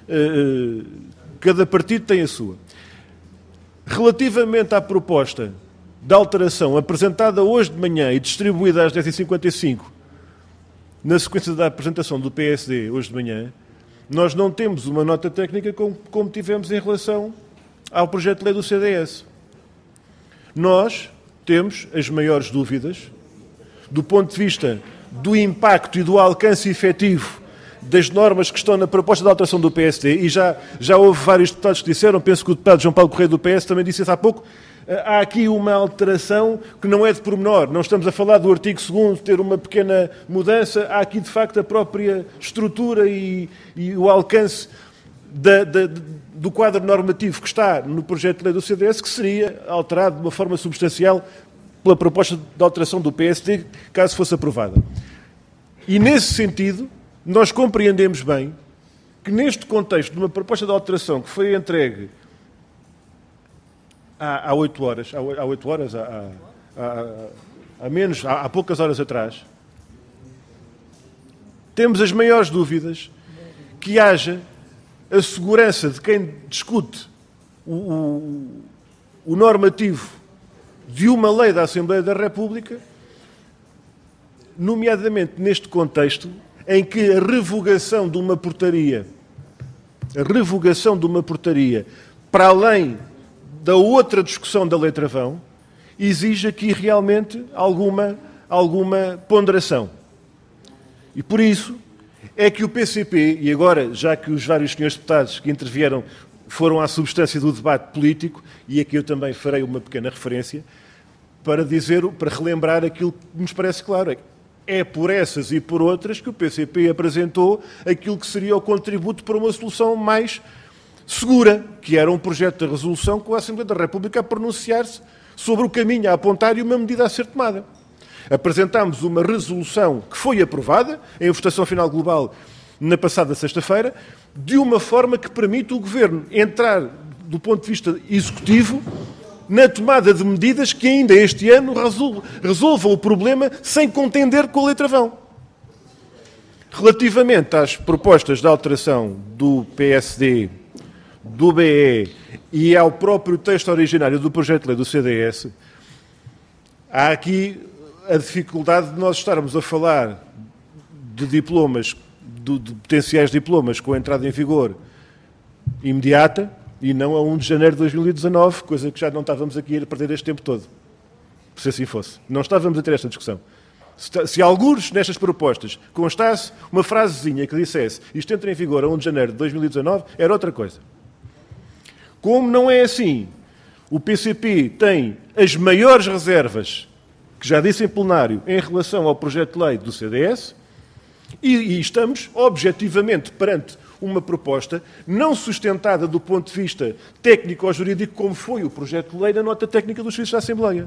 Speaker 5: Cada partido tem a sua. Relativamente à proposta de alteração apresentada hoje de manhã e distribuída às dez e cinquenta e cinco, na sequência da apresentação do P S D hoje de manhã, nós não temos uma nota técnica como, como tivemos em relação ao projeto de lei do C D S. Nós temos as maiores dúvidas do ponto de vista do impacto e do alcance efetivo das normas que estão na proposta de alteração do P S D, e já, já houve vários deputados que disseram, penso que o deputado João Paulo Correia do P S também disse isso há pouco, há aqui uma alteração que não é de pormenor, não estamos a falar do artigo segundo ter uma pequena mudança, há aqui de facto a própria estrutura e, e o alcance da, da, do quadro normativo que está no projeto de lei do C D S, que seria alterado de uma forma substancial pela proposta de alteração do P S D, caso fosse aprovada. E nesse sentido, nós compreendemos bem que neste contexto de uma proposta de alteração que foi entregue há, há oito horas, há, há oito horas, há, há, há menos, há, há poucas horas atrás, temos as maiores dúvidas que haja a segurança de quem discute o, o, o normativo de uma lei da Assembleia da República, nomeadamente neste contexto em que a revogação de uma portaria, a revogação de uma portaria, para além da outra discussão da Lei Travão, exige aqui realmente alguma, alguma ponderação. E por isso é que o P C P, e agora, já que os vários senhores deputados que intervieram foram à substância do debate político, e aqui eu também farei uma pequena referência, para dizer, para relembrar aquilo que nos parece claro. É por essas e por outras que o P C P apresentou aquilo que seria o contributo para uma solução mais segura, que era um projeto de resolução com a Assembleia da República a pronunciar-se sobre o caminho a apontar e uma medida a ser tomada. Apresentámos uma resolução que foi aprovada em votação final global na passada sexta-feira, de uma forma que permite o Governo entrar, do ponto de vista executivo, na tomada de medidas que ainda este ano resolvam o problema sem contender com a Lei Travão. Relativamente às propostas de alteração do P S D, do B E e ao próprio texto originário do projeto de lei do C D S, há aqui a dificuldade de nós estarmos a falar de diplomas, de, de potenciais diplomas com a entrada em vigor imediata e não a um de janeiro de dois mil e dezanove, coisa que já não estávamos aqui a perder este tempo todo, se assim fosse. Não estávamos a ter esta discussão. Se, se algures nestas propostas constasse uma frasezinha que dissesse isto entra em vigor a um de janeiro de dois mil e dezanove, era outra coisa. Como não é assim, o P C P tem as maiores reservas, que já disse em plenário, em relação ao projeto de lei do C D S, e, e estamos objetivamente perante uma proposta não sustentada do ponto de vista técnico ou jurídico, como foi o projeto de lei na nota técnica dos serviços da Assembleia.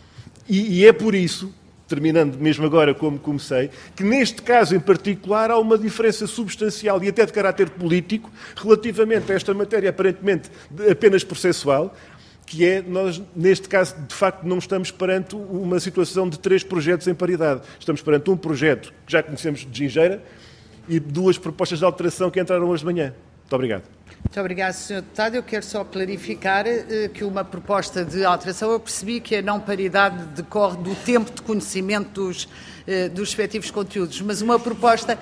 Speaker 5: E, e é por isso, terminando mesmo agora como comecei, que neste caso em particular há uma diferença substancial e até de caráter político relativamente a esta matéria aparentemente apenas processual, que é, nós neste caso de facto não estamos perante uma situação de três projetos em paridade. Estamos perante um projeto que já conhecemos de gingeira e duas propostas de alteração que entraram hoje de manhã. Muito obrigado.
Speaker 1: Muito obrigado, senhor Deputado. Eu quero só clarificar eh, que uma proposta de alteração, eu percebi que a não paridade decorre do tempo de conhecimento dos, eh, dos respectivos conteúdos, mas uma proposta,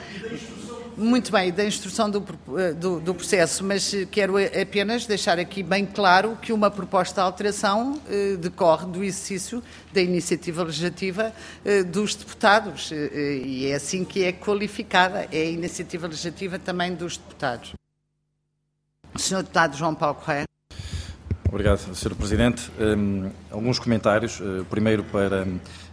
Speaker 1: muito bem, da instrução do, do, do processo, mas quero apenas deixar aqui bem claro que uma proposta de alteração eh, decorre do exercício da iniciativa legislativa eh, dos deputados, eh, e é assim que é qualificada, é a iniciativa legislativa também dos deputados. senhor Deputado João Paulo Correia.
Speaker 2: Obrigado, senhor Presidente. Um, alguns comentários. Uh, primeiro para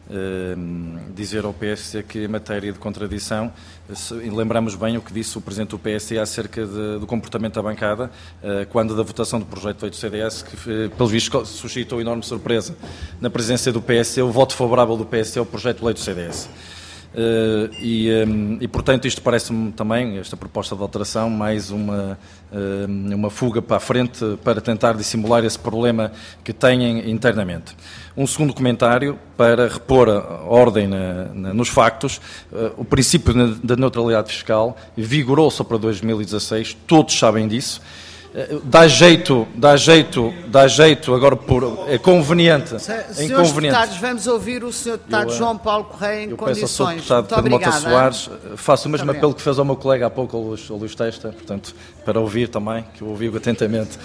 Speaker 2: um, dizer ao P S D que em matéria de contradição, se, lembramos bem o que disse o Presidente do P S D acerca de, do comportamento da bancada, uh, quando da votação do projeto de lei do C D S, que uh, pelos vistos suscitou enorme surpresa na presença do P S D, o voto favorável do P S D ao projeto de lei do C D S. Uh, e, um, e, portanto, isto parece-me também, esta proposta de alteração, mais uma, uh, uma fuga para a frente para tentar dissimular esse problema que têm internamente. Um segundo comentário, para repor a ordem na, na, nos factos, uh, o princípio da neutralidade fiscal vigorou só para dois mil e dezasseis, todos sabem disso. Dá jeito, dá jeito, dá jeito, agora por, é conveniente. É
Speaker 1: Senhores
Speaker 2: inconveniente.
Speaker 1: deputados, vamos ouvir o senhor Deputado
Speaker 2: eu,
Speaker 1: João Paulo Correia em
Speaker 2: eu
Speaker 1: condições.
Speaker 2: Peço ao senhor Deputado Pedro Mota Soares, faço o mesmo apelo que fez ao meu colega há pouco, ao Luís, ao Luís Testa, portanto, para ouvir também, que eu ouvi atentamente.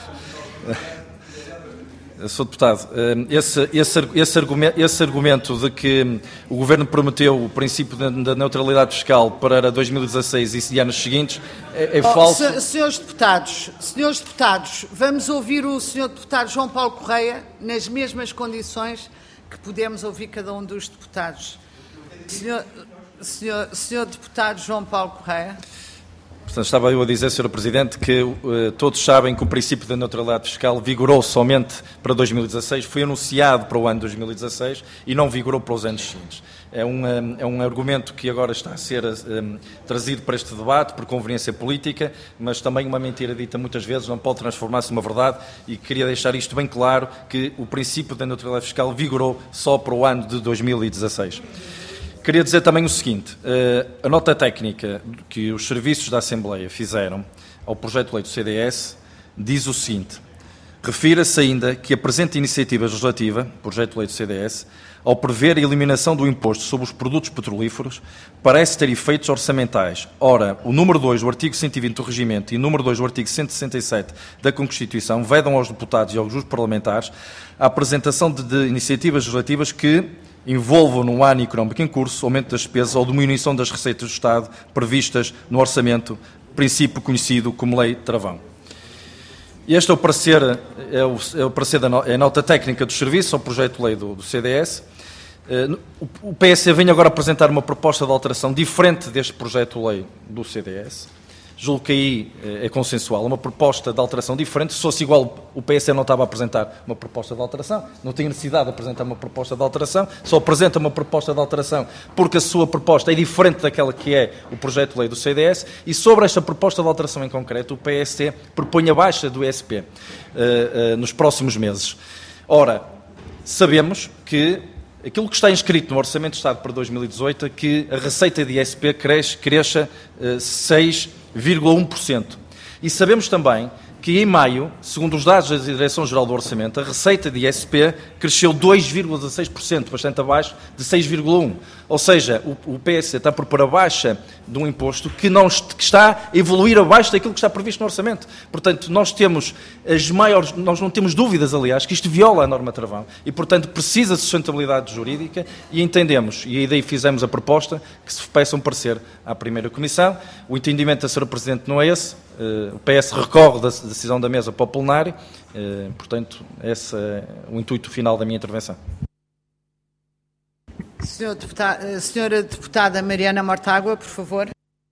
Speaker 2: senhor Deputado, esse, esse, esse, argumento, esse argumento de que o Governo prometeu o princípio da neutralidade fiscal para dois mil e dezasseis e anos seguintes é, é oh, falso.
Speaker 1: Se, senhores deputados, senhores deputados, vamos ouvir o senhor Deputado João Paulo Correia nas mesmas condições que podemos ouvir cada um dos deputados. Senhor, senhor, senhor Deputado João Paulo Correia.
Speaker 2: Portanto, estava eu a dizer, senhor Presidente, que uh, todos sabem que o princípio da neutralidade fiscal vigorou somente para dois mil e dezasseis, foi anunciado para o ano dois mil e dezasseis e não vigorou para os anos seguintes. É um, um, é um argumento que agora está a ser um, trazido para este debate por conveniência política, mas também uma mentira dita muitas vezes não pode transformar-se numa verdade, e queria deixar isto bem claro, que o princípio da neutralidade fiscal vigorou só para o ano de dois mil e dezasseis. Queria dizer também o seguinte, a nota técnica que os serviços da Assembleia fizeram ao projeto de lei do C D S diz o seguinte: refira-se ainda que a presente iniciativa legislativa, projeto de lei do C D S, ao prever a eliminação do imposto sobre os produtos petrolíferos, parece ter efeitos orçamentais. Ora, o número dois do artigo cento e vinte do Regimento e o número dois do artigo cento e sessenta e sete da Constituição vedam aos deputados e aos grupos parlamentares a apresentação de, de iniciativas legislativas que envolvam no ano económico em curso aumento das despesas ou diminuição das receitas do Estado previstas no orçamento, princípio conhecido como Lei Travão. Este é o parecer, é o, é o parecer da no, é a nota técnica dos serviços ao projeto de lei do, do C D S. O, o P S C vem agora apresentar uma proposta de alteração diferente deste projeto de lei do C D S. Julgo que aí é consensual, uma proposta de alteração diferente. Se fosse igual, o P S C não estava a apresentar uma proposta de alteração, não tinha necessidade de apresentar uma proposta de alteração, só apresenta uma proposta de alteração porque a sua proposta é diferente daquela que é o projeto de lei do C D S, e sobre esta proposta de alteração em concreto, o P S C propõe a baixa do I S P uh, uh, nos próximos meses. Ora, sabemos que aquilo que está inscrito no Orçamento de Estado para dois mil e dezoito é que a receita de I S P cresce, cresça uh, seis vírgula um por cento. E sabemos também que em maio, segundo os dados da Direção-Geral do Orçamento, a receita de I S P cresceu dois vírgula dezasseis por cento, bastante abaixo de seis vírgula um por cento. Ou seja, o, o P S C está a propor a baixa de um imposto que, não, que está a evoluir abaixo daquilo que está previsto no Orçamento. Portanto, nós temos as maiores, nós não temos dúvidas, aliás, que isto viola a norma Travão e, portanto, precisa de sustentabilidade jurídica, e entendemos, e aí daí fizemos a proposta, que se peça um parecer à primeira Comissão. O entendimento da senhora Presidente não é esse. Uh, o P S recorre da decisão da mesa para o plenário, uh, portanto, esse é o intuito final da minha intervenção.
Speaker 1: Senhor deputado, senhora Deputada Mariana Mortágua, por favor.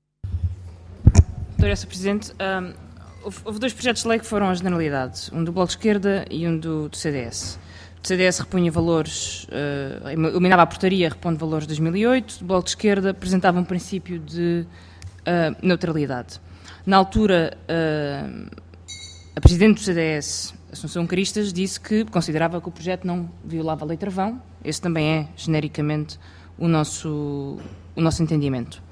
Speaker 6: Doutora Senhora Presidente, um, houve, houve dois projetos de lei que foram à generalidade, um do Bloco de Esquerda e um do, do C D S. O C D S repunha valores, uh, eliminava a portaria repondo valores de dois mil e oito, o Bloco de Esquerda apresentava um princípio de uh, neutralidade. Na altura, uh, a Presidente do C D S, Assunção Cristas, disse que considerava que o projeto não violava a Lei Travão. Esse também é, genericamente, o nosso, o nosso entendimento.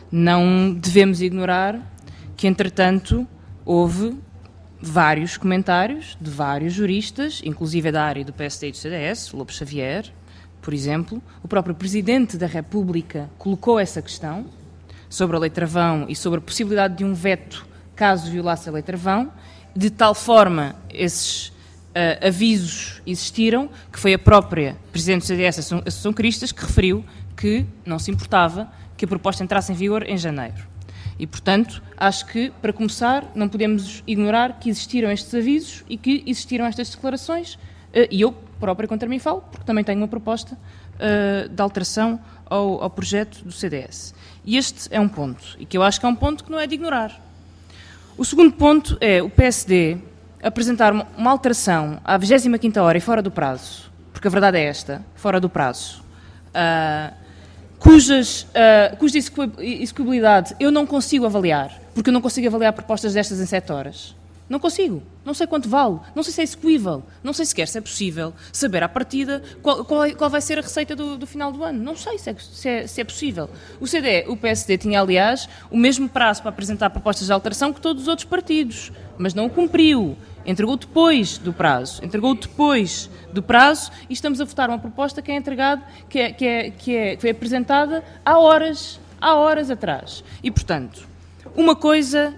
Speaker 6: Não devemos ignorar que, entretanto, houve vários comentários de vários juristas, inclusive da área do P S D e do C D S, Lobo Xavier, por exemplo. O próprio Presidente da República colocou essa questão sobre a Lei Travão e sobre a possibilidade de um veto caso violasse a Lei Travão. De tal forma, esses uh, avisos existiram, que foi a própria Presidente do C D S, Assunção Cristas, que referiu que não se importava que a proposta entrasse em vigor em janeiro. E, portanto, acho que, para começar, não podemos ignorar que existiram estes avisos e que existiram estas declarações, uh, e eu própria contra mim falo, porque também tenho uma proposta uh, de alteração ao, ao projeto do C D S. E este é um ponto, e que eu acho que é um ponto que não é de ignorar. O segundo ponto é o P S D apresentar uma, uma alteração à vigésima quinta hora e fora do prazo, porque a verdade é esta, fora do prazo, uh, cujas, uh, cuja execuibilidade eu não consigo avaliar, porque eu não consigo avaliar propostas destas em sete horas. Não consigo. Não sei quanto vale. Não sei se é execuível. Não sei sequer se é possível saber à partida qual, qual, é, qual vai ser a receita do, do final do ano. Não sei se é, se é, se é possível. O C D, o P S D tinha, aliás, o mesmo prazo para apresentar propostas de alteração que todos os outros partidos, mas não o cumpriu. Entregou depois do prazo. Entregou depois do prazo e estamos a votar uma proposta que é entregada, que, é, que, é, que, é, que foi apresentada há horas, há horas atrás. E, portanto, uma coisa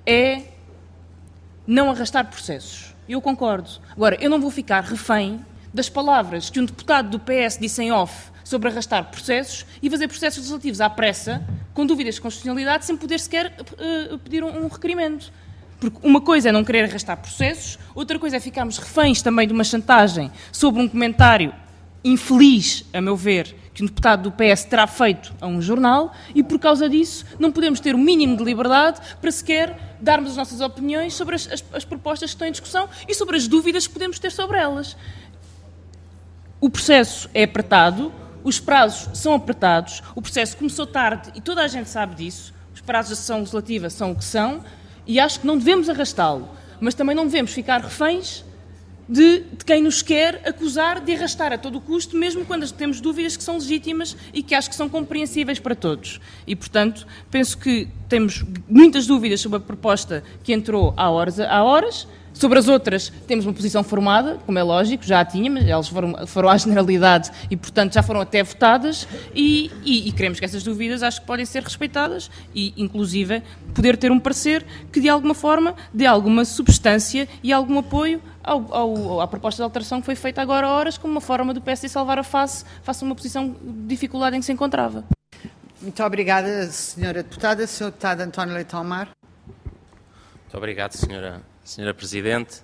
Speaker 6: é não arrastar processos. Eu concordo. Agora, eu não vou ficar refém das palavras que um deputado do P S disse em off sobre arrastar processos e fazer processos legislativos à pressa, com dúvidas de constitucionalidade, sem poder sequer uh, pedir um, um requerimento. Porque uma coisa é não querer arrastar processos, outra coisa é ficarmos reféns também de uma chantagem sobre um comentário infeliz, a meu ver, que um deputado do P S terá feito a um jornal e, por causa disso, não podemos ter o mínimo de liberdade para sequer darmos as nossas opiniões sobre as, as, as propostas que estão em discussão e sobre as dúvidas que podemos ter sobre elas. O processo é apertado, os prazos são apertados, o processo começou tarde e toda a gente sabe disso, os prazos da sessão legislativa são o que são e acho que não devemos arrastá-lo, mas também não devemos ficar reféns de, de quem nos quer acusar de arrastar a todo o custo, mesmo quando temos dúvidas que são legítimas e que acho que são compreensíveis para todos. E, portanto, penso que temos muitas dúvidas sobre a proposta que entrou há horas. Há horas. Sobre as outras, temos uma posição formada, como é lógico, já a tínhamos, elas foram, foram à generalidade e, portanto, já foram até votadas e, e, e queremos que essas dúvidas acho que podem ser respeitadas e, inclusive, poder ter um parecer que, de alguma forma, dê alguma substância e algum apoio ao, ao, à proposta de alteração que foi feita agora há horas, como uma forma do P S D salvar a face, face a uma posição de dificuldade em que se encontrava.
Speaker 1: Muito obrigada, senhora Deputada. senhor Deputado António Leitão Amaro.
Speaker 3: Muito obrigado, senhora Senhora Presidente,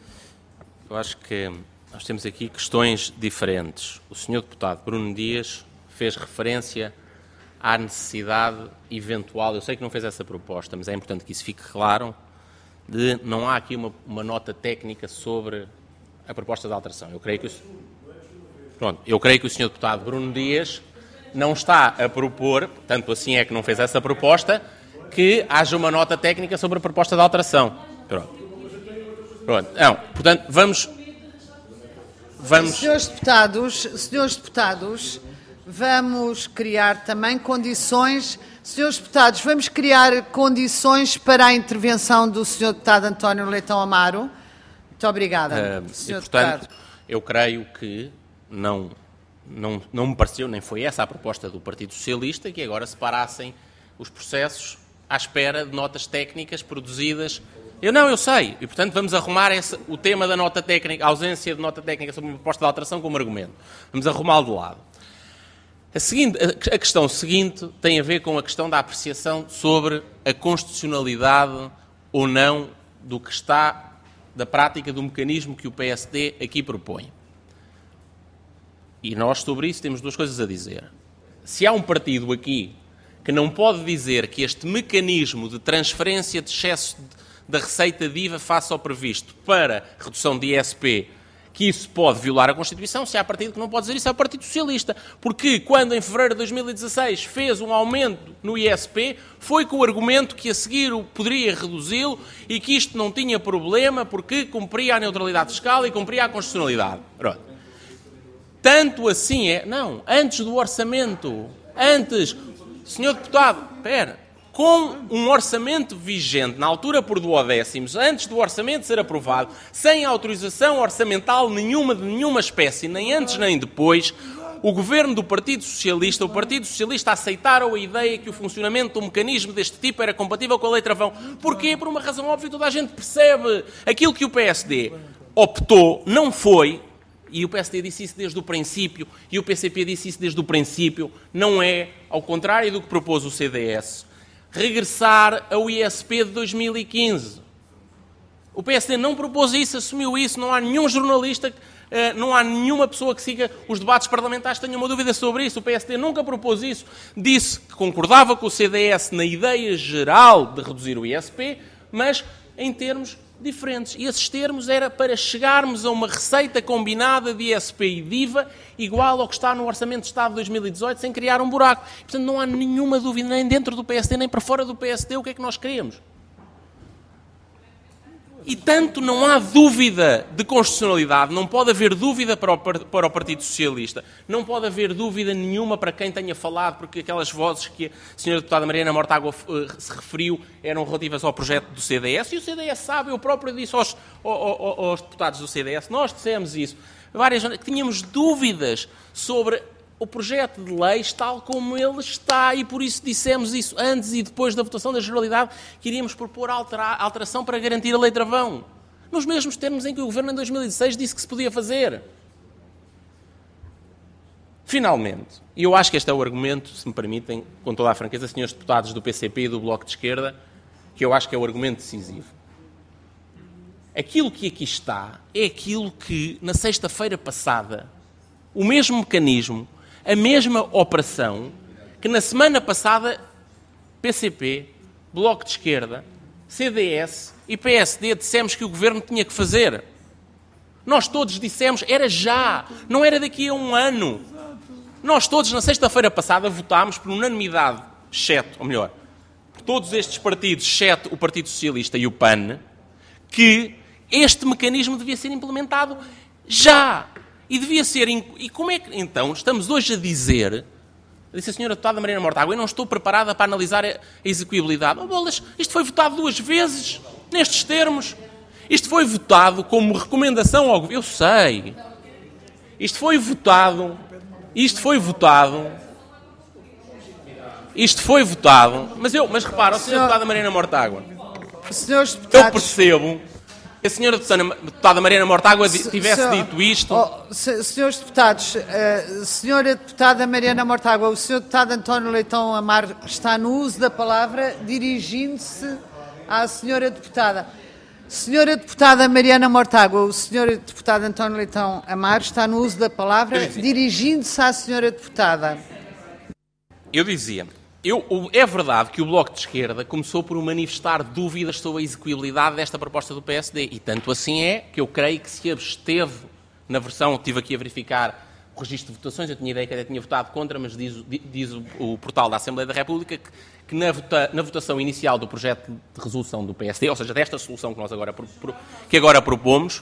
Speaker 3: eu acho que nós temos aqui questões diferentes. O senhor Deputado Bruno Dias fez referência à necessidade eventual, eu sei que não fez essa proposta, mas é importante que isso fique claro, de não há aqui uma, uma nota técnica sobre a proposta de alteração. Eu creio que o, pronto, eu creio que o senhor Deputado Bruno Dias não está a propor, tanto assim é que não fez essa proposta, que haja uma nota técnica sobre a proposta de alteração. Pronto. Pronto. Não, portanto, vamos... vamos...
Speaker 1: Senhores deputados, senhores deputados, vamos criar também condições... Senhores deputados, vamos criar condições para a intervenção do senhor Deputado António Leitão Amaro. Muito obrigada,
Speaker 3: uh,
Speaker 1: senhor
Speaker 3: e, portanto,
Speaker 1: Deputado.
Speaker 3: Eu creio que não, não, não me pareceu, nem foi essa a proposta do Partido Socialista, que agora separassem os processos à espera de notas técnicas produzidas... Eu não, eu sei, e portanto vamos arrumar esse, o tema da nota técnica, a ausência de nota técnica sobre uma proposta de alteração como argumento. Vamos arrumá-lo de lado. A, seguinte, a, a questão seguinte tem a ver com a questão da apreciação sobre a constitucionalidade ou não do que está, da prática do mecanismo que o P S D aqui propõe. E nós sobre isso temos duas coisas a dizer. Se há um partido aqui que não pode dizer que este mecanismo de transferência de excesso de da receita de I V A face ao previsto para redução de I S P, que isso pode violar a Constituição, se há partido que não pode dizer isso, é o Partido Socialista. Porque quando em fevereiro de dois mil e dezasseis fez um aumento no I S P, foi com o argumento que a seguir poderia reduzi-lo e que isto não tinha problema porque cumpria a neutralidade fiscal e cumpria a constitucionalidade. Pronto. Tanto assim é... Não, antes do orçamento, antes... Senhor Deputado, espera... Com um orçamento vigente, na altura por duodécimos, antes do orçamento ser aprovado, sem autorização orçamental nenhuma de nenhuma espécie, nem antes nem depois, o governo do Partido Socialista, o Partido Socialista aceitaram a ideia que o funcionamento de um mecanismo deste tipo era compatível com a Lei Travão. Porquê? Por uma razão óbvia, toda a gente percebe. Aquilo que o P S D optou não foi, e o P S D disse isso desde o princípio, e o P C P disse isso desde o princípio, não é, ao contrário do que propôs o C D S, regressar ao I S P de dois mil e quinze. O P S D não propôs isso, assumiu isso, não há nenhum jornalista, não há nenhuma pessoa que siga os debates parlamentares que tenha uma dúvida sobre isso. O P S D nunca propôs isso. Disse que concordava com o C D S na ideia geral de reduzir o I S P, mas em termos diferentes. E esses termos era para chegarmos a uma receita combinada de I S P e de I V A igual ao que está no Orçamento de Estado de dois mil e dezoito, sem criar um buraco. Portanto, não há nenhuma dúvida, nem dentro do P S D, nem para fora do P S D, o que é que nós queremos. E tanto não há dúvida de constitucionalidade, não pode haver dúvida para o, para o Partido Socialista, não pode haver dúvida nenhuma para quem tenha falado, porque aquelas vozes que a senhora Deputada Mariana Mortágua uh, se referiu eram relativas ao projeto do C D S, e o C D S sabe, eu próprio disse aos, aos, aos deputados do C D S, nós dissemos isso, várias que tínhamos dúvidas sobre o projeto de leis tal como ele está, e por isso dissemos isso antes e depois da votação da generalidade, que iríamos propor alterar, alteração para garantir a Lei Travão, nos mesmos termos em que o Governo em dois mil e dezasseis disse que se podia fazer. Finalmente, e eu acho que este é o argumento, se me permitem, com toda a franqueza, senhores deputados do P C P e do Bloco de Esquerda, que eu acho que é o argumento decisivo. Aquilo que aqui está é aquilo que, na sexta-feira passada, o mesmo mecanismo a mesma operação que na semana passada P C P, Bloco de Esquerda, C D S e P S D dissemos que o Governo tinha que fazer. Nós todos dissemos, era já, não era daqui a um ano. Nós todos, na sexta-feira passada, votámos por unanimidade, exceto, ou melhor, por todos estes partidos, exceto o Partido Socialista e o P A N, que este mecanismo devia ser implementado já. E devia ser... E como é que, então, estamos hoje a dizer... Disse a senhora deputada Mariana Mortágua, eu não estou preparada para analisar a execuibilidade. Oh, bolas, isto foi votado duas vezes, nestes termos. Isto foi votado como recomendação ao governo. Eu sei. Isto foi votado... Isto foi votado... Isto foi votado... Mas eu, mas repara, a senhora deputada Mariana Mortágua,
Speaker 1: senhores deputados,
Speaker 3: eu percebo... Se a senhora deputada Mariana Mortágua tivesse senhor, dito isto...
Speaker 1: Oh, se, senhores deputados, uh, senhora deputada Mariana Mortágua, o senhor deputado António Leitão Amar está no uso da palavra dirigindo-se à senhora deputada. Senhora deputada Mariana Mortágua, o senhor deputado António Leitão Amar está no uso da palavra dirigindo-se à senhora deputada.
Speaker 3: Eu dizia... Eu, é verdade que o Bloco de Esquerda começou por manifestar dúvidas sobre a execuibilidade desta proposta do P S D. E tanto assim é que eu creio que se absteve na versão, estive aqui a verificar o registro de votações, eu tinha ideia que até tinha votado contra, mas diz, diz o, o portal da Assembleia da República que, que na, vota, na votação inicial do projeto de resolução do P S D, ou seja, desta solução que nós agora, que agora propomos,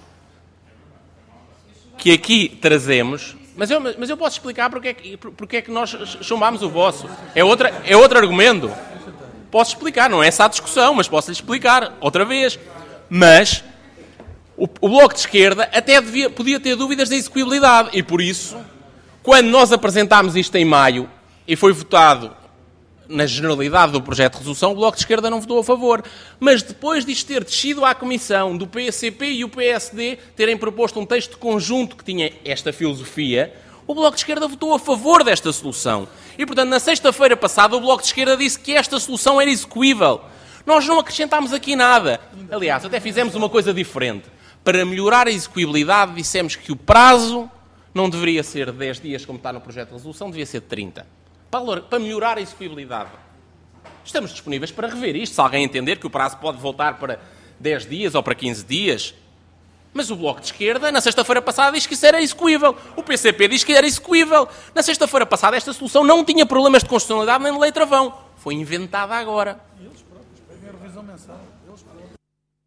Speaker 3: que aqui trazemos... Mas eu, mas eu posso explicar porque é, que, porque é que nós chumbámos o vosso. É, outra, é outro argumento. Posso explicar, não é essa a discussão, mas posso-lhe explicar outra vez. Mas o, o Bloco de Esquerda até devia, podia ter dúvidas da execuibilidade. E por isso, quando nós apresentámos isto em maio e foi votado na generalidade do projeto de resolução, o Bloco de Esquerda não votou a favor. Mas depois disto ter descido à Comissão do P C P e o P S D terem proposto um texto conjunto que tinha esta filosofia, o Bloco de Esquerda votou a favor desta solução. E, portanto, na sexta-feira passada, o Bloco de Esquerda disse que esta solução era execuível. Nós não acrescentámos aqui nada. Aliás, até fizemos uma coisa diferente. Para melhorar a execuibilidade, dissemos que o prazo não deveria ser de dez dias, como está no projeto de resolução, devia ser de trinta. Para melhorar a execuibilidade. Estamos disponíveis para rever isto, se alguém entender que o prazo pode voltar para dez dias ou para quinze dias. Mas o Bloco de Esquerda, na sexta-feira passada, diz que isso era execuível. O P C P diz que era execuível. Na sexta-feira passada, esta solução não tinha problemas de constitucionalidade nem de lei travão. Foi inventada agora.
Speaker 7: Eles próprios pedem a revisão mensal. Eles próprios.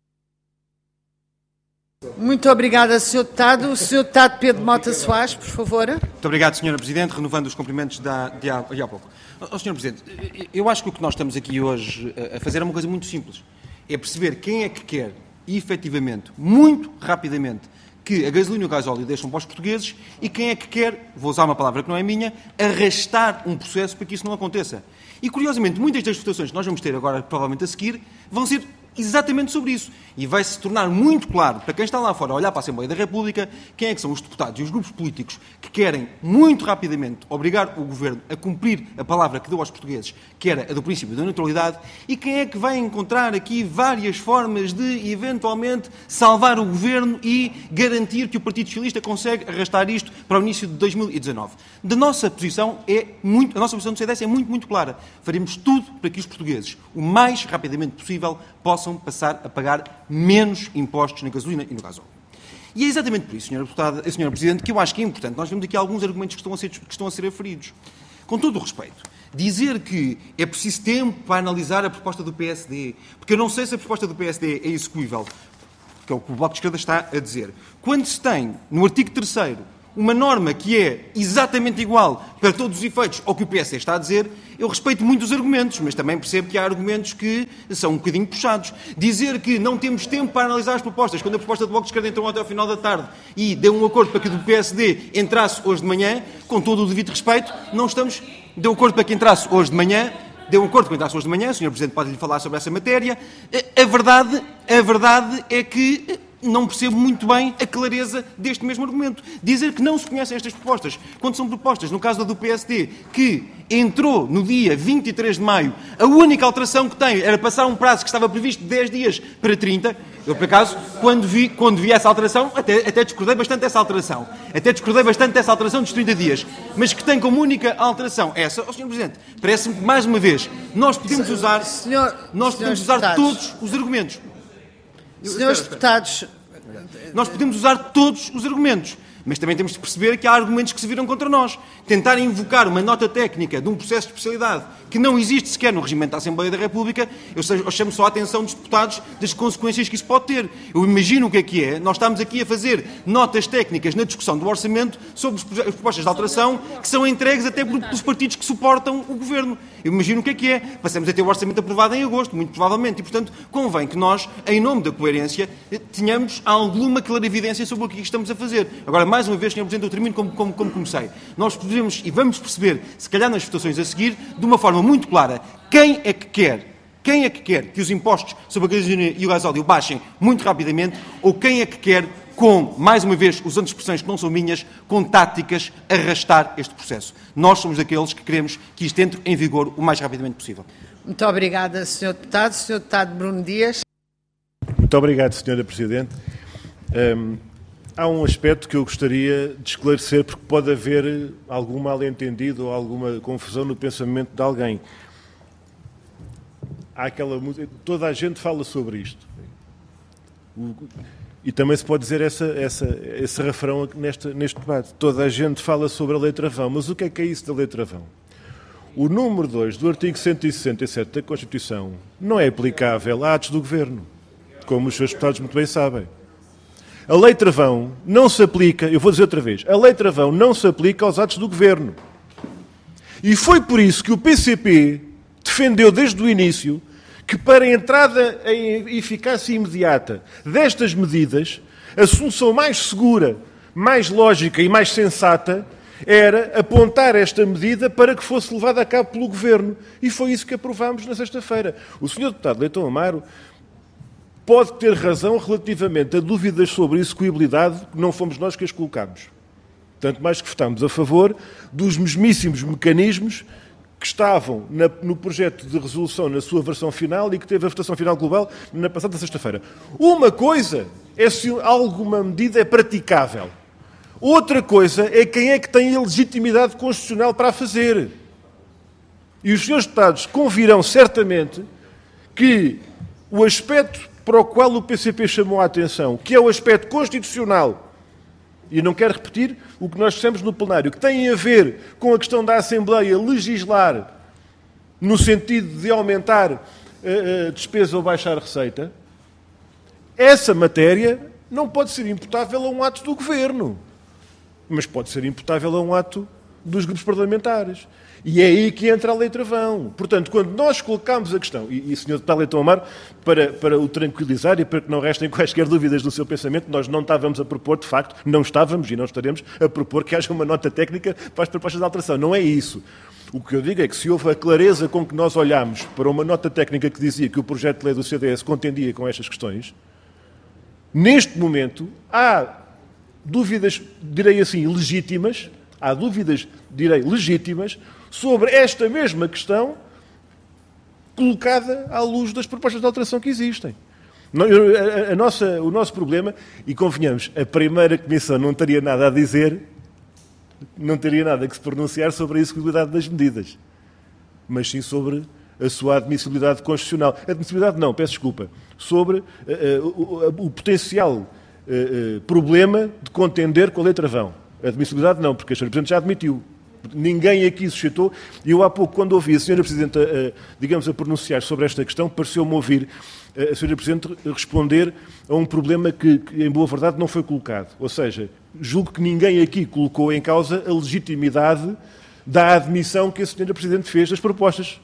Speaker 1: Muito obrigada, senhor Deputado. O senhor Deputado Pedro Mota Soares, por favor.
Speaker 4: Muito obrigado, senhora Presidente. Renovando os cumprimentos de há, de há, de há pouco. Oh, senhor Presidente, eu acho que o que nós estamos aqui hoje a fazer é uma coisa muito simples. É perceber quem é que quer, efetivamente, muito rapidamente, que a gasolina e o gasóleo deixam para os portugueses e quem é que quer, vou usar uma palavra que não é minha, arrastar um processo para que isso não aconteça. E, curiosamente, muitas das votações que nós vamos ter agora, provavelmente a seguir, vão ser exatamente sobre isso. E vai-se tornar muito claro, para quem está lá fora a olhar para a Assembleia da República, quem é que são os deputados e os grupos políticos que querem, muito rapidamente, obrigar o Governo a cumprir a palavra que deu aos portugueses, que era a do princípio da neutralidade, e quem é que vai encontrar aqui várias formas de, eventualmente, salvar o Governo e garantir que o Partido Socialista consegue arrastar isto para o início de dois mil e dezanove. Da nossa posição é muito, a nossa posição do C D S é muito, muito clara. Faremos tudo para que os portugueses, o mais rapidamente possível, possam passar a pagar menos impostos na gasolina e no gasóleo. E é exatamente por isso, senhora Deputada, senhora Presidente, que eu acho que é importante. Nós vemos aqui alguns argumentos que estão a ser, que estão a ser aferidos. Com todo o respeito, dizer que é preciso tempo para analisar a proposta do P S D, porque eu não sei se a proposta do P S D é execuível, que é o que o Bloco de Esquerda está a dizer. Quando se tem, no artigo terceiro, uma norma que é exatamente igual para todos os efeitos ao que o P S D está a dizer, eu respeito muito os argumentos, mas também percebo que há argumentos que são um bocadinho puxados. Dizer que não temos tempo para analisar as propostas, quando a proposta do Bloco de Esquerda entrou até ao final da tarde e deu um acordo para que o do P S D entrasse hoje de manhã, com todo o devido respeito, não estamos... Deu acordo para que entrasse hoje de manhã, deu um acordo para que entrasse hoje de manhã, o senhor Presidente pode lhe falar sobre essa matéria. A verdade, a verdade é que... não percebo muito bem a clareza deste mesmo argumento. Dizer que não se conhecem estas propostas, quando são propostas, no caso da do P S D, que entrou no dia vinte e três de maio, a única alteração que tem era passar um prazo que estava previsto de dez dias para trinta, Eu, por acaso, quando vi, quando vi essa alteração, até, até discordei bastante dessa alteração. Até discordei bastante dessa alteração dos trinta dias. Mas que tem como única alteração essa, ó senhor Presidente, parece-me que, mais uma vez, nós podemos usar,
Speaker 1: senhor,
Speaker 4: nós podemos usar todos os argumentos.
Speaker 1: Senhores deputados,
Speaker 4: Nós podemos usar todos os argumentos. Mas também temos de perceber que há argumentos que se viram contra nós. Tentar invocar uma nota técnica de um processo de especialidade que não existe sequer no regimento da Assembleia da República, eu, sei, eu chamo só a atenção dos deputados das consequências que isso pode ter. Eu imagino o que é que é. Nós estamos aqui a fazer notas técnicas na discussão do orçamento sobre as propostas de alteração que são entregues até pelos partidos que suportam o governo. Eu imagino o que é que é. Passamos a ter o orçamento aprovado em agosto, muito provavelmente. E, portanto, convém que nós, em nome da coerência, tenhamos alguma clarividência sobre o que estamos a fazer. Agora, mais uma vez, senhor Presidente, eu termino como, como, como comecei. Nós podemos e vamos perceber, se calhar nas votações a seguir, de uma forma muito clara, quem é que quer, quem é que quer que os impostos sobre a gasolina e o gasóleo baixem muito rapidamente, ou quem é que quer, com, mais uma vez, usando expressões que não são minhas, com táticas, arrastar este processo. Nós somos daqueles que queremos que isto entre em vigor o mais rapidamente possível.
Speaker 1: muito obrigada, senhor Deputado. senhor Deputado Bruno Dias.
Speaker 5: Muito obrigado, senhora Presidente. Um, há um aspecto que eu gostaria de esclarecer, porque pode haver algum mal-entendido ou alguma confusão no pensamento de alguém. Há aquela música, toda a gente fala sobre isto. O, e também se pode dizer essa, essa, esse refrão neste, neste debate. Toda a gente fala sobre a lei travão. Mas o que é que é isso da lei travão? O número dois do artigo cento e sessenta e sete da Constituição não é aplicável a atos do Governo, como os seus deputados muito bem sabem. A lei travão não se aplica, eu vou dizer outra vez, a lei travão não se aplica aos atos do Governo. E foi por isso que o P C P defendeu desde o início que para a entrada em eficácia imediata destas medidas, a solução mais segura, mais lógica e mais sensata era apontar esta medida para que fosse levada a cabo pelo Governo. E foi isso que aprovámos na sexta-feira. O senhor deputado Leitão Amaro pode ter razão relativamente a dúvidas sobre execuibilidade, que não fomos nós que as colocámos. Tanto mais que votámos a favor dos mesmíssimos mecanismos que estavam na, no projeto de resolução na sua versão final e que teve a votação final global na passada sexta-feira. Uma coisa é se alguma medida é praticável. Outra coisa é quem é que tem a legitimidade constitucional para a fazer. E os senhores deputados convirão certamente que o aspecto para o qual o P C P chamou a atenção, que é o aspecto constitucional, e não quero repetir o que nós dissemos no plenário, que tem a ver com a questão da Assembleia legislar no sentido de aumentar a despesa ou baixar a receita, essa matéria não pode ser imputável a um ato do Governo, mas pode ser imputável a um ato dos grupos parlamentares. E é aí que entra a lei travão. Portanto, quando nós colocamos a questão, e, e senhor deputado Leitão Amaro, para, para o tranquilizar e para que não restem quaisquer dúvidas do seu pensamento, nós não estávamos a propor, de facto, não estávamos e não estaremos a propor que haja uma nota técnica para as propostas de alteração. Não é isso. O que eu digo é que se houve a clareza com que nós olhámos para uma nota técnica que dizia que o projeto de lei do C D S contendia com estas questões, neste momento há dúvidas, direi assim, legítimas, há dúvidas, direi, legítimas, sobre esta mesma questão colocada à luz das propostas de alteração que existem. A, a, a nossa, o nosso problema, e convenhamos, a primeira comissão não teria nada a dizer, não teria nada que se pronunciar sobre a execuibilidade das medidas, mas sim sobre a sua admissibilidade constitucional. Admissibilidade não, peço desculpa, sobre uh, uh, o, o potencial uh, uh, problema de contender com a lei travão. Admissibilidade não, porque a senhora Presidente já admitiu. Ninguém aqui suscitou, e eu há pouco, quando ouvi a senhora Presidente, a, a, digamos, a pronunciar sobre esta questão, pareceu-me ouvir a senhora Presidente responder a um problema que, que, em boa verdade, não foi colocado. Ou seja, julgo que ninguém aqui colocou em causa a legitimidade da admissão que a senhora Presidente fez das propostas.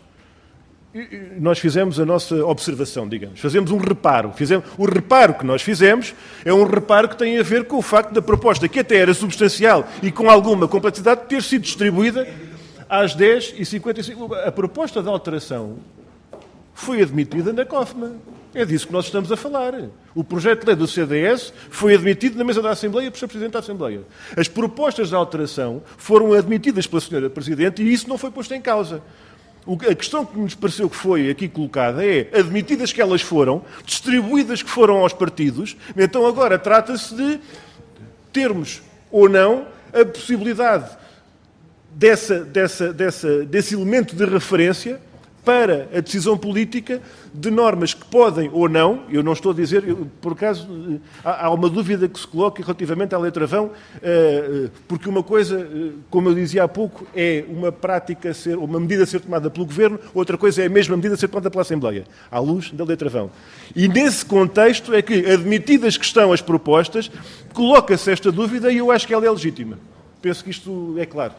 Speaker 5: E nós fizemos a nossa observação, digamos. Fazemos um reparo. Fizemos, o reparo que nós fizemos é um reparo que tem a ver com o facto da proposta, que até era substancial e com alguma complexidade, ter sido distribuída às dez e cinquenta e cinco. A proposta de alteração foi admitida na COFMA. É disso que nós estamos a falar. O projeto de lei do C D S foi admitido na mesa da Assembleia pelo senhor Presidente da Assembleia. As propostas de alteração foram admitidas pela senhora Presidente e isso não foi posto em causa. A questão que nos pareceu que foi aqui colocada é, admitidas que elas foram, distribuídas que foram aos partidos, então agora trata-se de termos ou não a possibilidade dessa, dessa, dessa, desse elemento de referência para a decisão política de normas que podem ou não, eu não estou a dizer, eu, por acaso, há, há uma dúvida que se coloca relativamente à letra vão, uh, porque uma coisa, uh, como eu dizia há pouco, é uma prática, ser, uma medida a ser tomada pelo Governo, outra coisa é a mesma medida a ser tomada pela Assembleia, à luz da letra vão. E nesse contexto é que, admitidas que estão as propostas, coloca-se esta dúvida e eu acho que ela é legítima. Penso que isto é claro.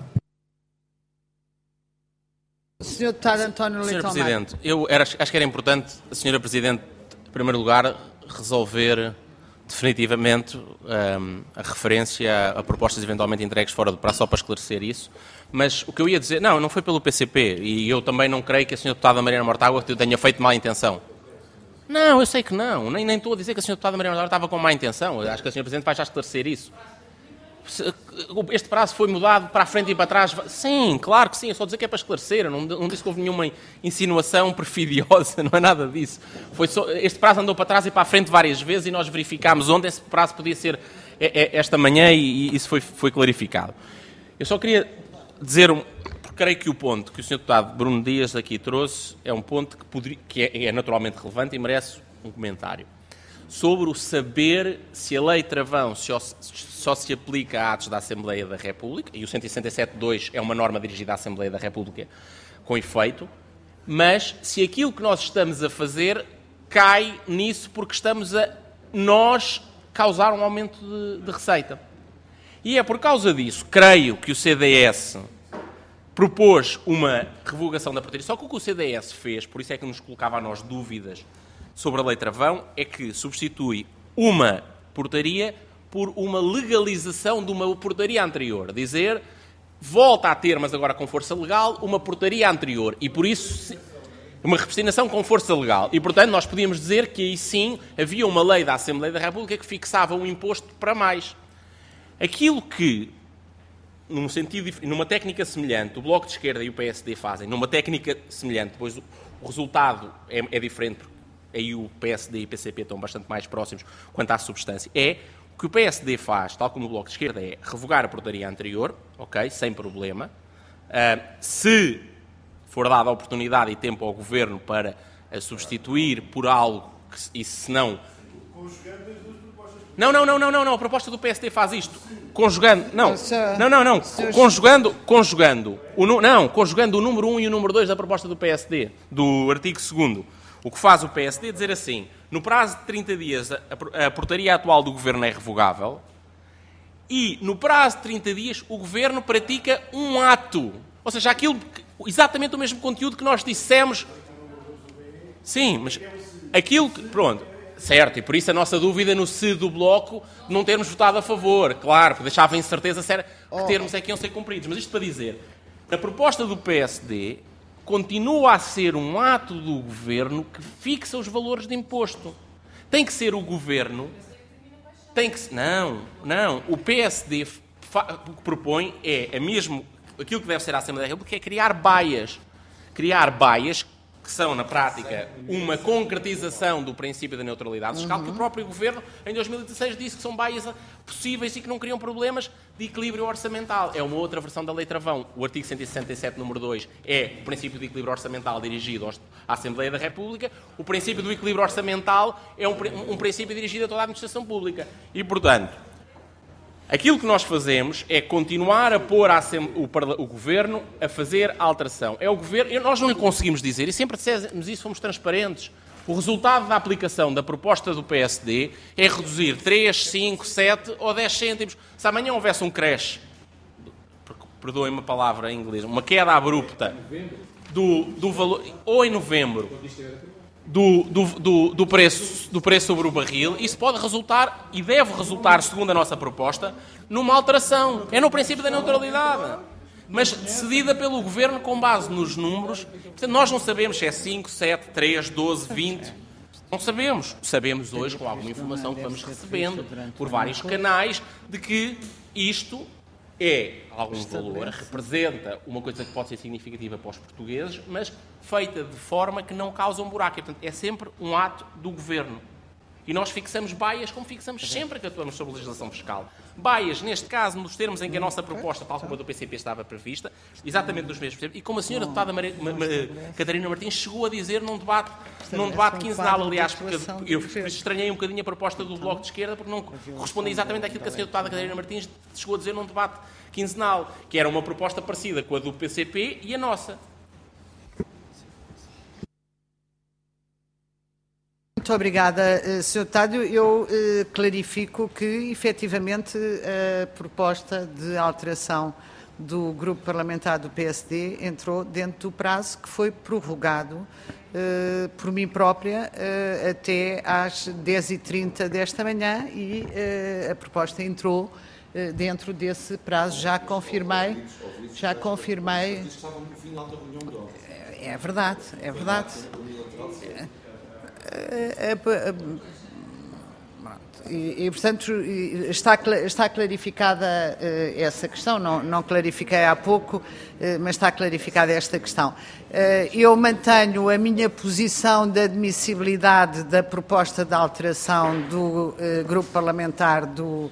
Speaker 1: senhor Deputado António Leitão
Speaker 3: senhor Presidente, eu era, acho que era importante a senhora Presidente, em primeiro lugar, resolver definitivamente um, a referência a, a propostas eventualmente entregues fora do prazo, só para esclarecer isso. Mas o que eu ia dizer, não, não foi pelo P C P, e eu também não creio que a senhora Deputada Mariana Mortágua tenha feito má intenção. Não, eu sei que não, nem, nem estou a dizer que a senhora Deputada Mariana Mortágua estava com má intenção, eu acho que a senhora Presidente vai já esclarecer isso. Este prazo foi mudado para a frente e para trás. Sim, claro que sim, eu só dizer que é para esclarecer. Eu não, não disse que houve nenhuma insinuação perfidiosa, não é nada disso. Foi só, este prazo andou para trás e para a frente várias vezes e nós verificámos onde esse prazo podia ser esta manhã e, e isso foi, foi clarificado. Eu só queria dizer, um, porque creio que o ponto que o senhor Deputado Bruno Dias aqui trouxe é um ponto que, poderia, que é, é naturalmente relevante e merece um comentário. Sobre o saber se a lei travão só, só se aplica a atos da Assembleia da República, e o cento e sessenta e sete ponto dois é uma norma dirigida à Assembleia da República com efeito, mas se aquilo que nós estamos a fazer cai nisso porque estamos a nós causar um aumento de, de receita. E é por causa disso, creio que o C D S propôs uma revogação da portaria, só que o que o C D S fez, por isso é que nos colocava a nós dúvidas sobre a lei travão, é que substitui uma portaria por uma legalização de uma portaria anterior. Dizer, volta a ter, mas agora com força legal, uma portaria anterior. E por isso, uma representação com força legal. E, portanto, nós podíamos dizer que aí sim havia uma lei da Assembleia da República que fixava um imposto para mais. Aquilo que, num sentido, numa técnica semelhante, o Bloco de Esquerda e o P S D fazem, numa técnica semelhante, depois o resultado é, é diferente, porque aí o P S D e o P C P estão bastante mais próximos quanto à substância, é o que o P S D faz, tal como o Bloco de Esquerda, é revogar a portaria anterior, ok, sem problema. Uh, se for dada a oportunidade e tempo ao Governo para a substituir por algo, que, e se não... Não, não, não, não, não, não, a proposta do P S D faz isto. Conjugando, não, não, não, não, conjugando, conjugando, o, não, conjugando o número um e o número dois da proposta do P S D, do artigo segundo. O que faz o P S D é dizer assim, no prazo de trinta dias a, a portaria atual do Governo é revogável e no prazo de trinta dias o Governo pratica um ato. Ou seja, aquilo, exatamente o mesmo conteúdo que nós dissemos. Sim, mas aquilo que... Pronto, certo, e por isso a nossa dúvida no se do Bloco de não termos votado a favor. Claro, porque deixava incerteza se era, que termos é que iam ser cumpridos. Mas isto para dizer, a proposta do P S D... continua a ser um ato do Governo que fixa os valores de imposto. Tem que ser o Governo... Tem que, não, não. O P S D fa, o que propõe é a mesmo, aquilo que deve ser a Assembleia da República, é criar baias. Criar baias que são, na prática, uma concretização do princípio da neutralidade fiscal, uhum. que o próprio Governo, em dois mil e dezasseis, disse que são baias possíveis e que não criam problemas de equilíbrio orçamental. É uma outra versão da lei travão. O artigo cento e sessenta e sete, número dois, é o princípio de equilíbrio orçamental dirigido à Assembleia da República. O princípio do equilíbrio orçamental é um, um princípio dirigido a toda a administração pública. E, portanto, aquilo que nós fazemos é continuar a pôr a o, o Governo a fazer a alteração. É o Governo, nós não lhe conseguimos dizer, e sempre dissemos isso, fomos transparentes. O resultado da aplicação da proposta do P S D é reduzir três, cinco, sete ou dez cêntimos. Se amanhã houvesse um crash, perdoem-me a palavra em inglês, uma queda abrupta do, do valor, ou em novembro, Do, do, do, do, preço, do preço sobre o barril, isso pode resultar, e deve resultar, segundo a nossa proposta, numa alteração. É no princípio da neutralidade. Mas decidida pelo Governo com base nos números. Portanto, nós não sabemos se é cinco, sete, três, doze, vinte. Não sabemos. Sabemos hoje, com alguma informação que vamos recebendo por vários canais, de que isto é algum valor, representa uma coisa que pode ser significativa para os portugueses, mas feita de forma que não causa um buraco. E, portanto, é sempre um ato do Governo. E nós fixamos baias como fixamos sempre que atuamos sobre legislação fiscal. Baias, neste caso, nos termos em que a nossa proposta, tal como a do P C P, estava prevista, exatamente nos mesmos termos, e como a senhora deputada Maria, Ma, Ma, Catarina Martins chegou a dizer num debate, num debate quinzenal, aliás, porque eu, eu estranhei um bocadinho a proposta do Bloco de Esquerda, porque não correspondia exatamente àquilo que a senhora deputada Catarina Martins chegou a dizer num debate quinzenal, que era uma proposta parecida com a do P C P e a nossa.
Speaker 1: Muito obrigada, senhor Deputado. Eu eh, clarifico que, efetivamente, a proposta de alteração do Grupo Parlamentar do P S D entrou dentro do prazo que foi prorrogado eh, por mim própria eh, até às dez e trinta desta manhã e eh, a proposta entrou eh, dentro desse prazo. Já confirmei, já confirmei. É verdade, é verdade. E, e, portanto, está, está clarificada uh, essa questão, não, não clarifiquei há pouco, uh, mas está clarificada esta questão. Uh, eu mantenho a minha posição de admissibilidade da proposta de alteração do uh, Grupo Parlamentar do uh,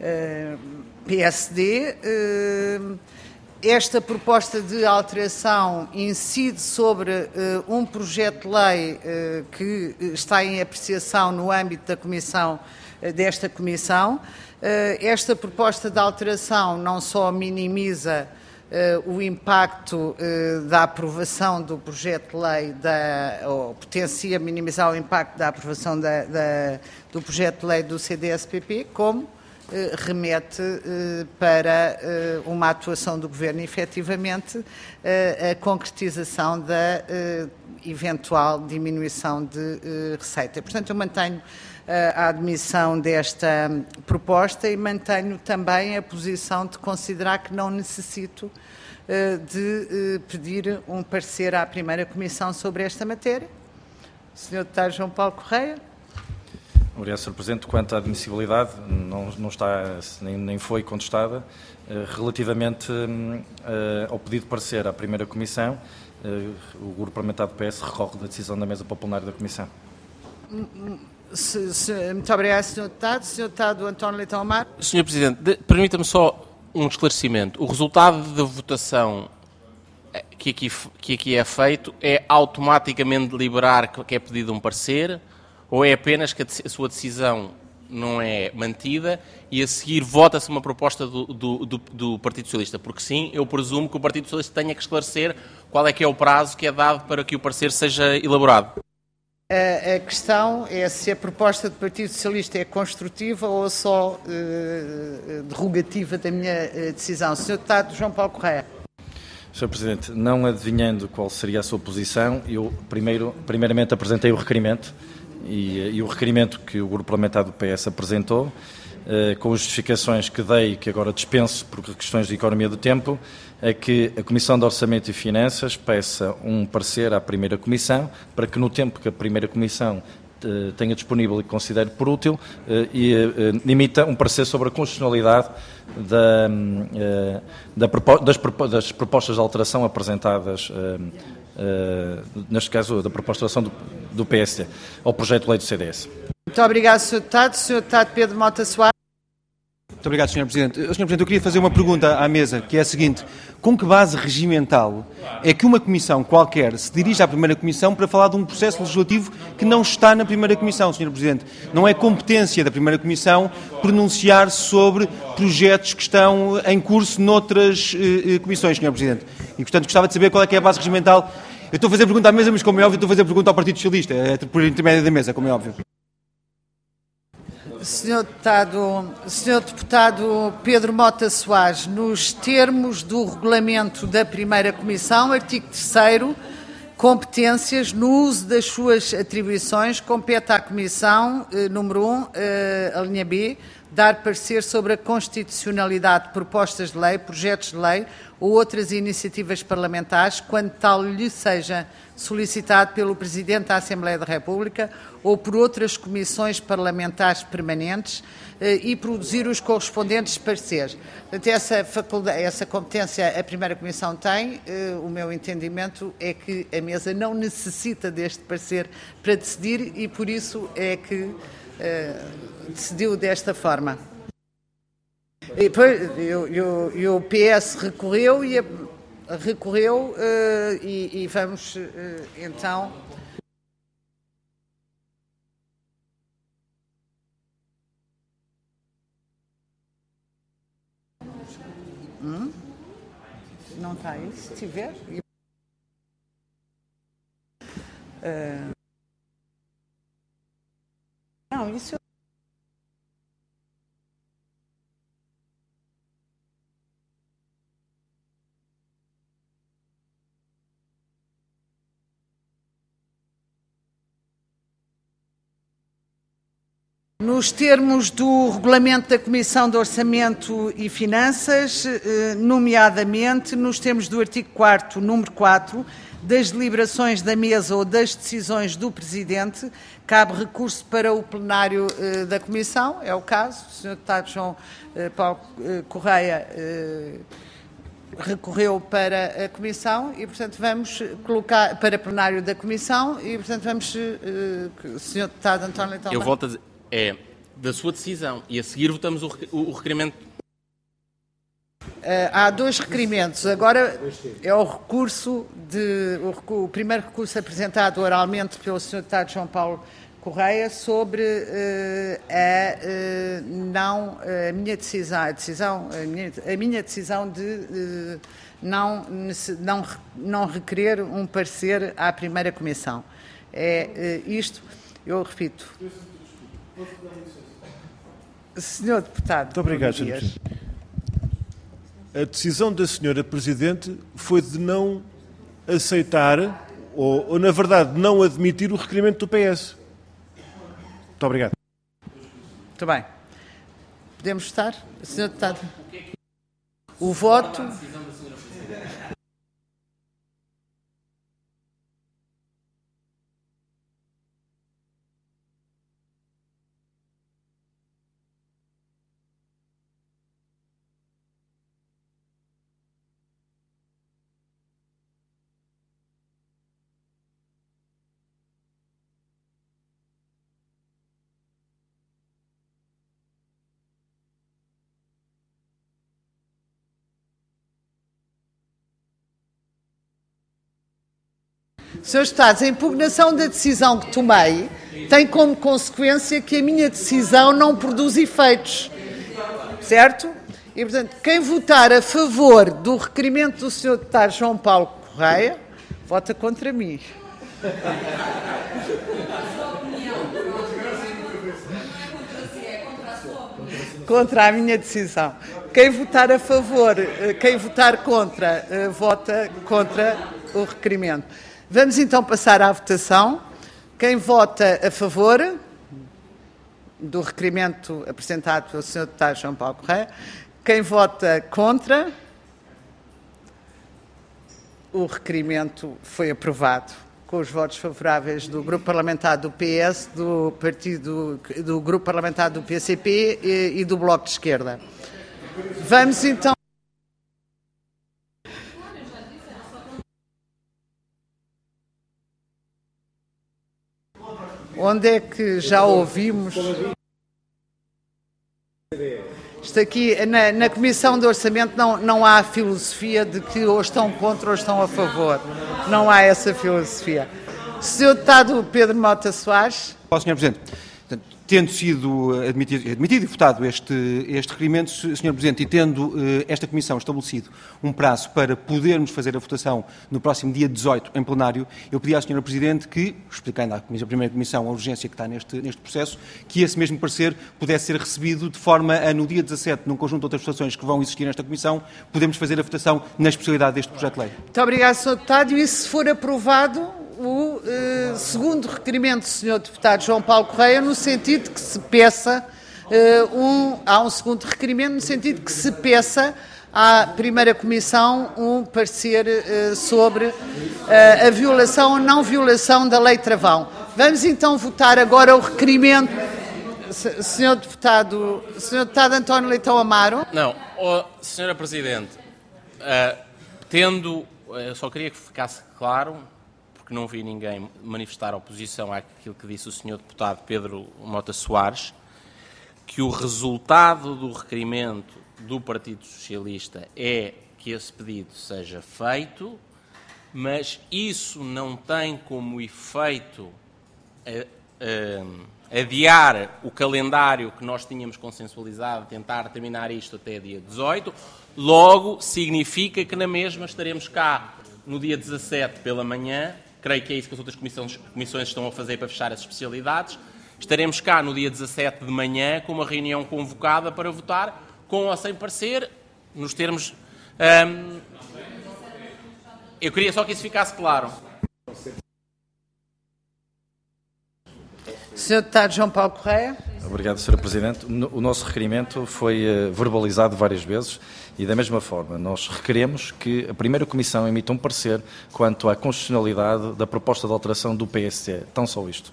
Speaker 1: P S D. Uh, Esta proposta de alteração incide sobre uh, um projeto de lei uh, que está em apreciação no âmbito da comissão, uh, desta comissão. Uh, esta proposta de alteração não só minimiza uh, o impacto uh, da aprovação do projeto de lei, da, ou potencia minimizar o impacto da aprovação da, da, do projeto de lei do C D S P P, como remete uh, para uh, uma atuação do Governo, efetivamente, uh, a concretização da uh, eventual diminuição de uh, receita. Portanto, eu mantenho uh, a admissão desta proposta e mantenho também a posição de considerar que não necessito uh, de uh, pedir um parecer à primeira Comissão sobre esta matéria. senhor Deputado João Paulo Correia.
Speaker 2: Obrigado, senhor Presidente. Quanto à admissibilidade, não, não está, nem, nem foi contestada. Relativamente uh, ao pedido de parecer à primeira Comissão, uh, o Grupo Parlamentar do P S recorre da decisão da mesa para o plenário da Comissão.
Speaker 1: Se, se, muito obrigado, senhor Deputado. senhor Deputado António Leitão Amaro.
Speaker 3: senhor Presidente, permita-me só um esclarecimento. O resultado da votação que aqui, que aqui é feito é automaticamente deliberar que é pedido um parecer, ou é apenas que a sua decisão não é mantida e a seguir vota-se uma proposta do, do, do, do Partido Socialista? Porque sim, eu presumo que o Partido Socialista tenha que esclarecer qual é que é o prazo que é dado para que o parecer seja elaborado.
Speaker 1: A, a questão é se a proposta do Partido Socialista é construtiva ou só uh, derrogativa da minha uh, decisão. senhor Deputado João Paulo Correia.
Speaker 2: senhor Presidente, não adivinhando qual seria a sua posição, eu primeiro, primeiramente apresentei o requerimento. E, e o requerimento que o Grupo Parlamentar do P S apresentou, eh, com as justificações que dei, que agora dispenso por questões de economia do tempo, é que a Comissão de Orçamento e Finanças peça um parecer à primeira Comissão, para que no tempo que a primeira Comissão eh, tenha disponível e considere por útil, eh, e eh, emita um parecer sobre a constitucionalidade da, eh, da, das, das propostas de alteração apresentadas, eh, Uh, neste caso, da proposta de alteração do, do P S D, ao projeto de lei do C D S.
Speaker 1: Muito obrigado, senhor Deputado. senhor Deputado Pedro Mota Soares.
Speaker 4: Muito obrigado, senhor Presidente. senhor Presidente, eu queria fazer uma pergunta à mesa, que é a seguinte: com que base regimental é que uma comissão qualquer se dirige à primeira Comissão para falar de um processo legislativo que não está na primeira Comissão, senhor Presidente? Não é competência da primeira Comissão pronunciar-se sobre projetos que estão em curso noutras eh, comissões, senhor Presidente. E, portanto, gostava de saber qual é que é a base regimental. Eu estou a fazer pergunta à mesa, mas, como é óbvio, estou a fazer pergunta ao Partido Socialista, é por intermédio da mesa, como é óbvio.
Speaker 1: senhor Deputado, senhor Deputado Pedro Mota Soares, nos termos do regulamento da primeira Comissão, artigo terceiro, competências no uso das suas atribuições, compete à Comissão, eh, número um, eh, a linha B, dar parecer sobre a constitucionalidade de propostas de lei, projetos de lei ou outras iniciativas parlamentares, quando tal lhe seja solicitado pelo Presidente da Assembleia da República ou por outras comissões parlamentares permanentes e produzir os correspondentes pareceres. Portanto, essa, faculdade, essa competência a primeira comissão tem. O meu entendimento é que a mesa não necessita deste parecer para decidir e por isso é que uh, decidiu desta forma. E depois, e o P S recorreu e a, recorreu uh, e, e vamos uh, então. Hum? Não está aí, se tiver. Uh, não, isso eu... Nos termos do regulamento da Comissão de Orçamento e Finanças, nomeadamente nos termos do artigo quarto, número quatro, das deliberações da mesa ou das decisões do Presidente, cabe recurso para o plenário da Comissão, é o caso, o senhor Deputado João Paulo Correia recorreu para a Comissão e, portanto, vamos colocar para plenário da Comissão e, portanto, vamos, o senhor Deputado António Leitão.
Speaker 3: Eu volto a dizer, é da sua decisão e a seguir votamos o, o requerimento.
Speaker 1: Uh, há dois requerimentos. Agora é o recurso de o, o primeiro recurso apresentado oralmente pelo senhor Deputado João Paulo Correia sobre uh, a uh, não a minha decisão, a decisão a minha, a minha decisão de uh, não não não requerer um parecer à primeira comissão. É uh, isto. Eu repito. Senhor Deputado.
Speaker 5: Muito obrigado, senhor Presidente. A decisão da senhora Presidente foi de não aceitar, ou, ou na verdade, não admitir o requerimento do P S. Muito obrigado.
Speaker 1: Muito bem. Podemos votar? senhor Deputado. O voto... Senhores Deputados, a impugnação da decisão que tomei tem como consequência que a minha decisão não produz efeitos, certo? E, portanto, quem votar a favor do requerimento do senhor Deputado João Paulo Correia, vota contra mim. Contra a minha decisão. Quem votar a favor, quem votar contra, vota contra o requerimento. Vamos então passar à votação. Quem vota a favor do requerimento apresentado pelo senhor Deputado João Paulo Correia, quem vota contra, o requerimento foi aprovado com os votos favoráveis do Grupo Parlamentar do P S, do Partido, do Grupo Parlamentar do P C P e, e do Bloco de Esquerda. Vamos então. Onde é que já ouvimos? Isto aqui, na, na Comissão de Orçamento, não, não há a filosofia de que ou estão contra ou estão a favor. Não há essa filosofia. senhor Deputado Pedro Mota Soares.
Speaker 4: Ó, senhor Presidente, tendo sido admitido, admitido e votado este, este requerimento, senhor Presidente, e tendo eh, esta Comissão estabelecido um prazo para podermos fazer a votação no próximo dia dezoito em plenário, eu pedi à senhora Presidente que, explicando à Primeira Comissão a urgência que está neste, neste processo, que esse mesmo parecer pudesse ser recebido de forma a, no dia dezassete, num conjunto de outras votações que vão existir nesta Comissão, podemos fazer a votação na especialidade deste projeto de lei. Muito
Speaker 1: obrigado, senhor Deputado. E se for aprovado, o uh, segundo requerimento do senhor Deputado João Paulo Correia, no sentido de que se peça, uh, um, há um segundo requerimento no sentido de que se peça à Primeira Comissão um parecer uh, sobre uh, a violação ou não violação da Lei Travão. Vamos então votar agora o requerimento. senhor Deputado, senhor Deputado António Leitão Amaro.
Speaker 3: Não, oh, senhora Presidente, uh, tendo, eu só queria que ficasse claro, porque não vi ninguém manifestar oposição àquilo que disse o senhor Deputado Pedro Mota Soares, que o resultado do requerimento do Partido Socialista é que esse pedido seja feito, mas isso não tem como efeito a, a, adiar o calendário que nós tínhamos consensualizado, tentar terminar isto até dia dezoito, logo significa que na mesma estaremos cá no dia dezassete pela manhã, creio que é isso que as outras comissões, comissões estão a fazer para fechar as especialidades, estaremos cá no dia dezassete de manhã com uma reunião convocada para votar, com ou sem parecer, nos termos... Hum, eu queria só que isso ficasse claro.
Speaker 1: senhor Deputado João Paulo Correia.
Speaker 2: Obrigado, senhora Presidente. O nosso requerimento foi uh, verbalizado várias vezes e, da mesma forma, nós requeremos que a primeira Comissão emita um parecer quanto à constitucionalidade da proposta de alteração do P S C. Tão só isto.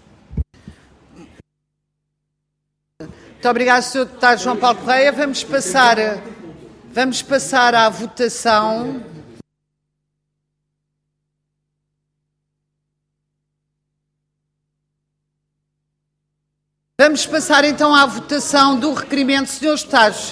Speaker 1: Muito obrigado, senhor Deputado João Paulo Correia. Vamos passar, vamos passar à votação. Vamos passar então à votação do requerimento, senhores deputados.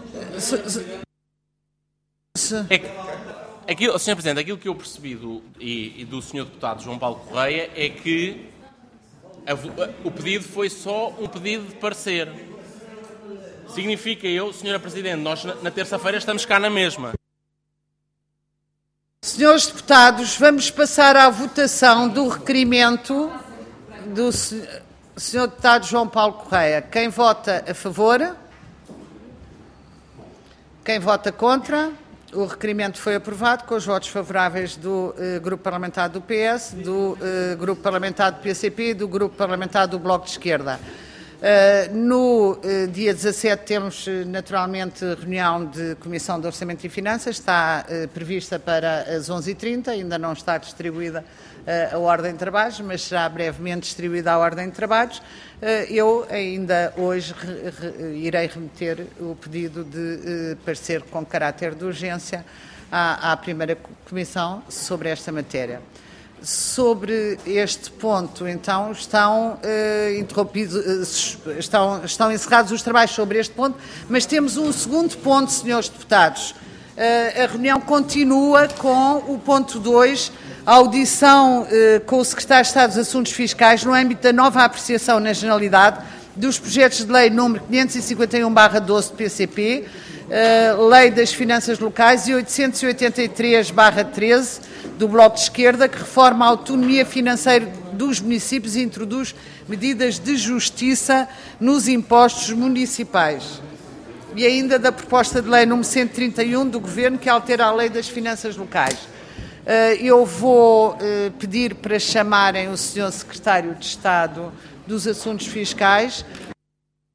Speaker 3: É que, aquilo, senhor Presidente, aquilo que eu percebi do, e, e do senhor Deputado João Paulo Correia é que a, a, o pedido foi só um pedido de parecer. Significa eu, senhora Presidente, nós na, na terça-feira estamos cá na mesma.
Speaker 1: Senhores deputados, vamos passar à votação do requerimento do senhor Deputado João Paulo Correia. Quem vota a favor? Quem vota contra? O requerimento foi aprovado com os votos favoráveis do eh, Grupo Parlamentar do P S, do eh, Grupo Parlamentar do P C P e do Grupo Parlamentar do Bloco de Esquerda. Uh, no uh, dia dezassete temos, uh, naturalmente, reunião de Comissão de Orçamento e Finanças, está uh, prevista para as onze e trinta, ainda não está distribuída uh, a ordem de trabalhos, mas será brevemente distribuída a ordem de trabalhos. Uh, eu ainda hoje re, re, irei remeter o pedido de uh, parecer com caráter de urgência à, à primeira Comissão sobre esta matéria. Sobre este ponto, então, estão uh, interrompidos, uh, estão, estão encerrados os trabalhos sobre este ponto, mas temos um segundo ponto, senhores deputados. Uh, a reunião continua com o ponto dois, a audição uh, com o Secretário de Estado dos Assuntos Fiscais no âmbito da nova apreciação na generalidade dos projetos de lei número quinhentos e cinquenta e um barra doze do P C P, uh, Lei das Finanças Locais e oitocentos e oitenta e três barra treze do Bloco de Esquerda, que reforma a autonomia financeira dos municípios e introduz medidas de justiça nos impostos municipais. E ainda da proposta de lei número cento e trinta e um do Governo, que altera a Lei das Finanças Locais. Eu vou pedir para chamarem o senhor Secretário de Estado dos Assuntos Fiscais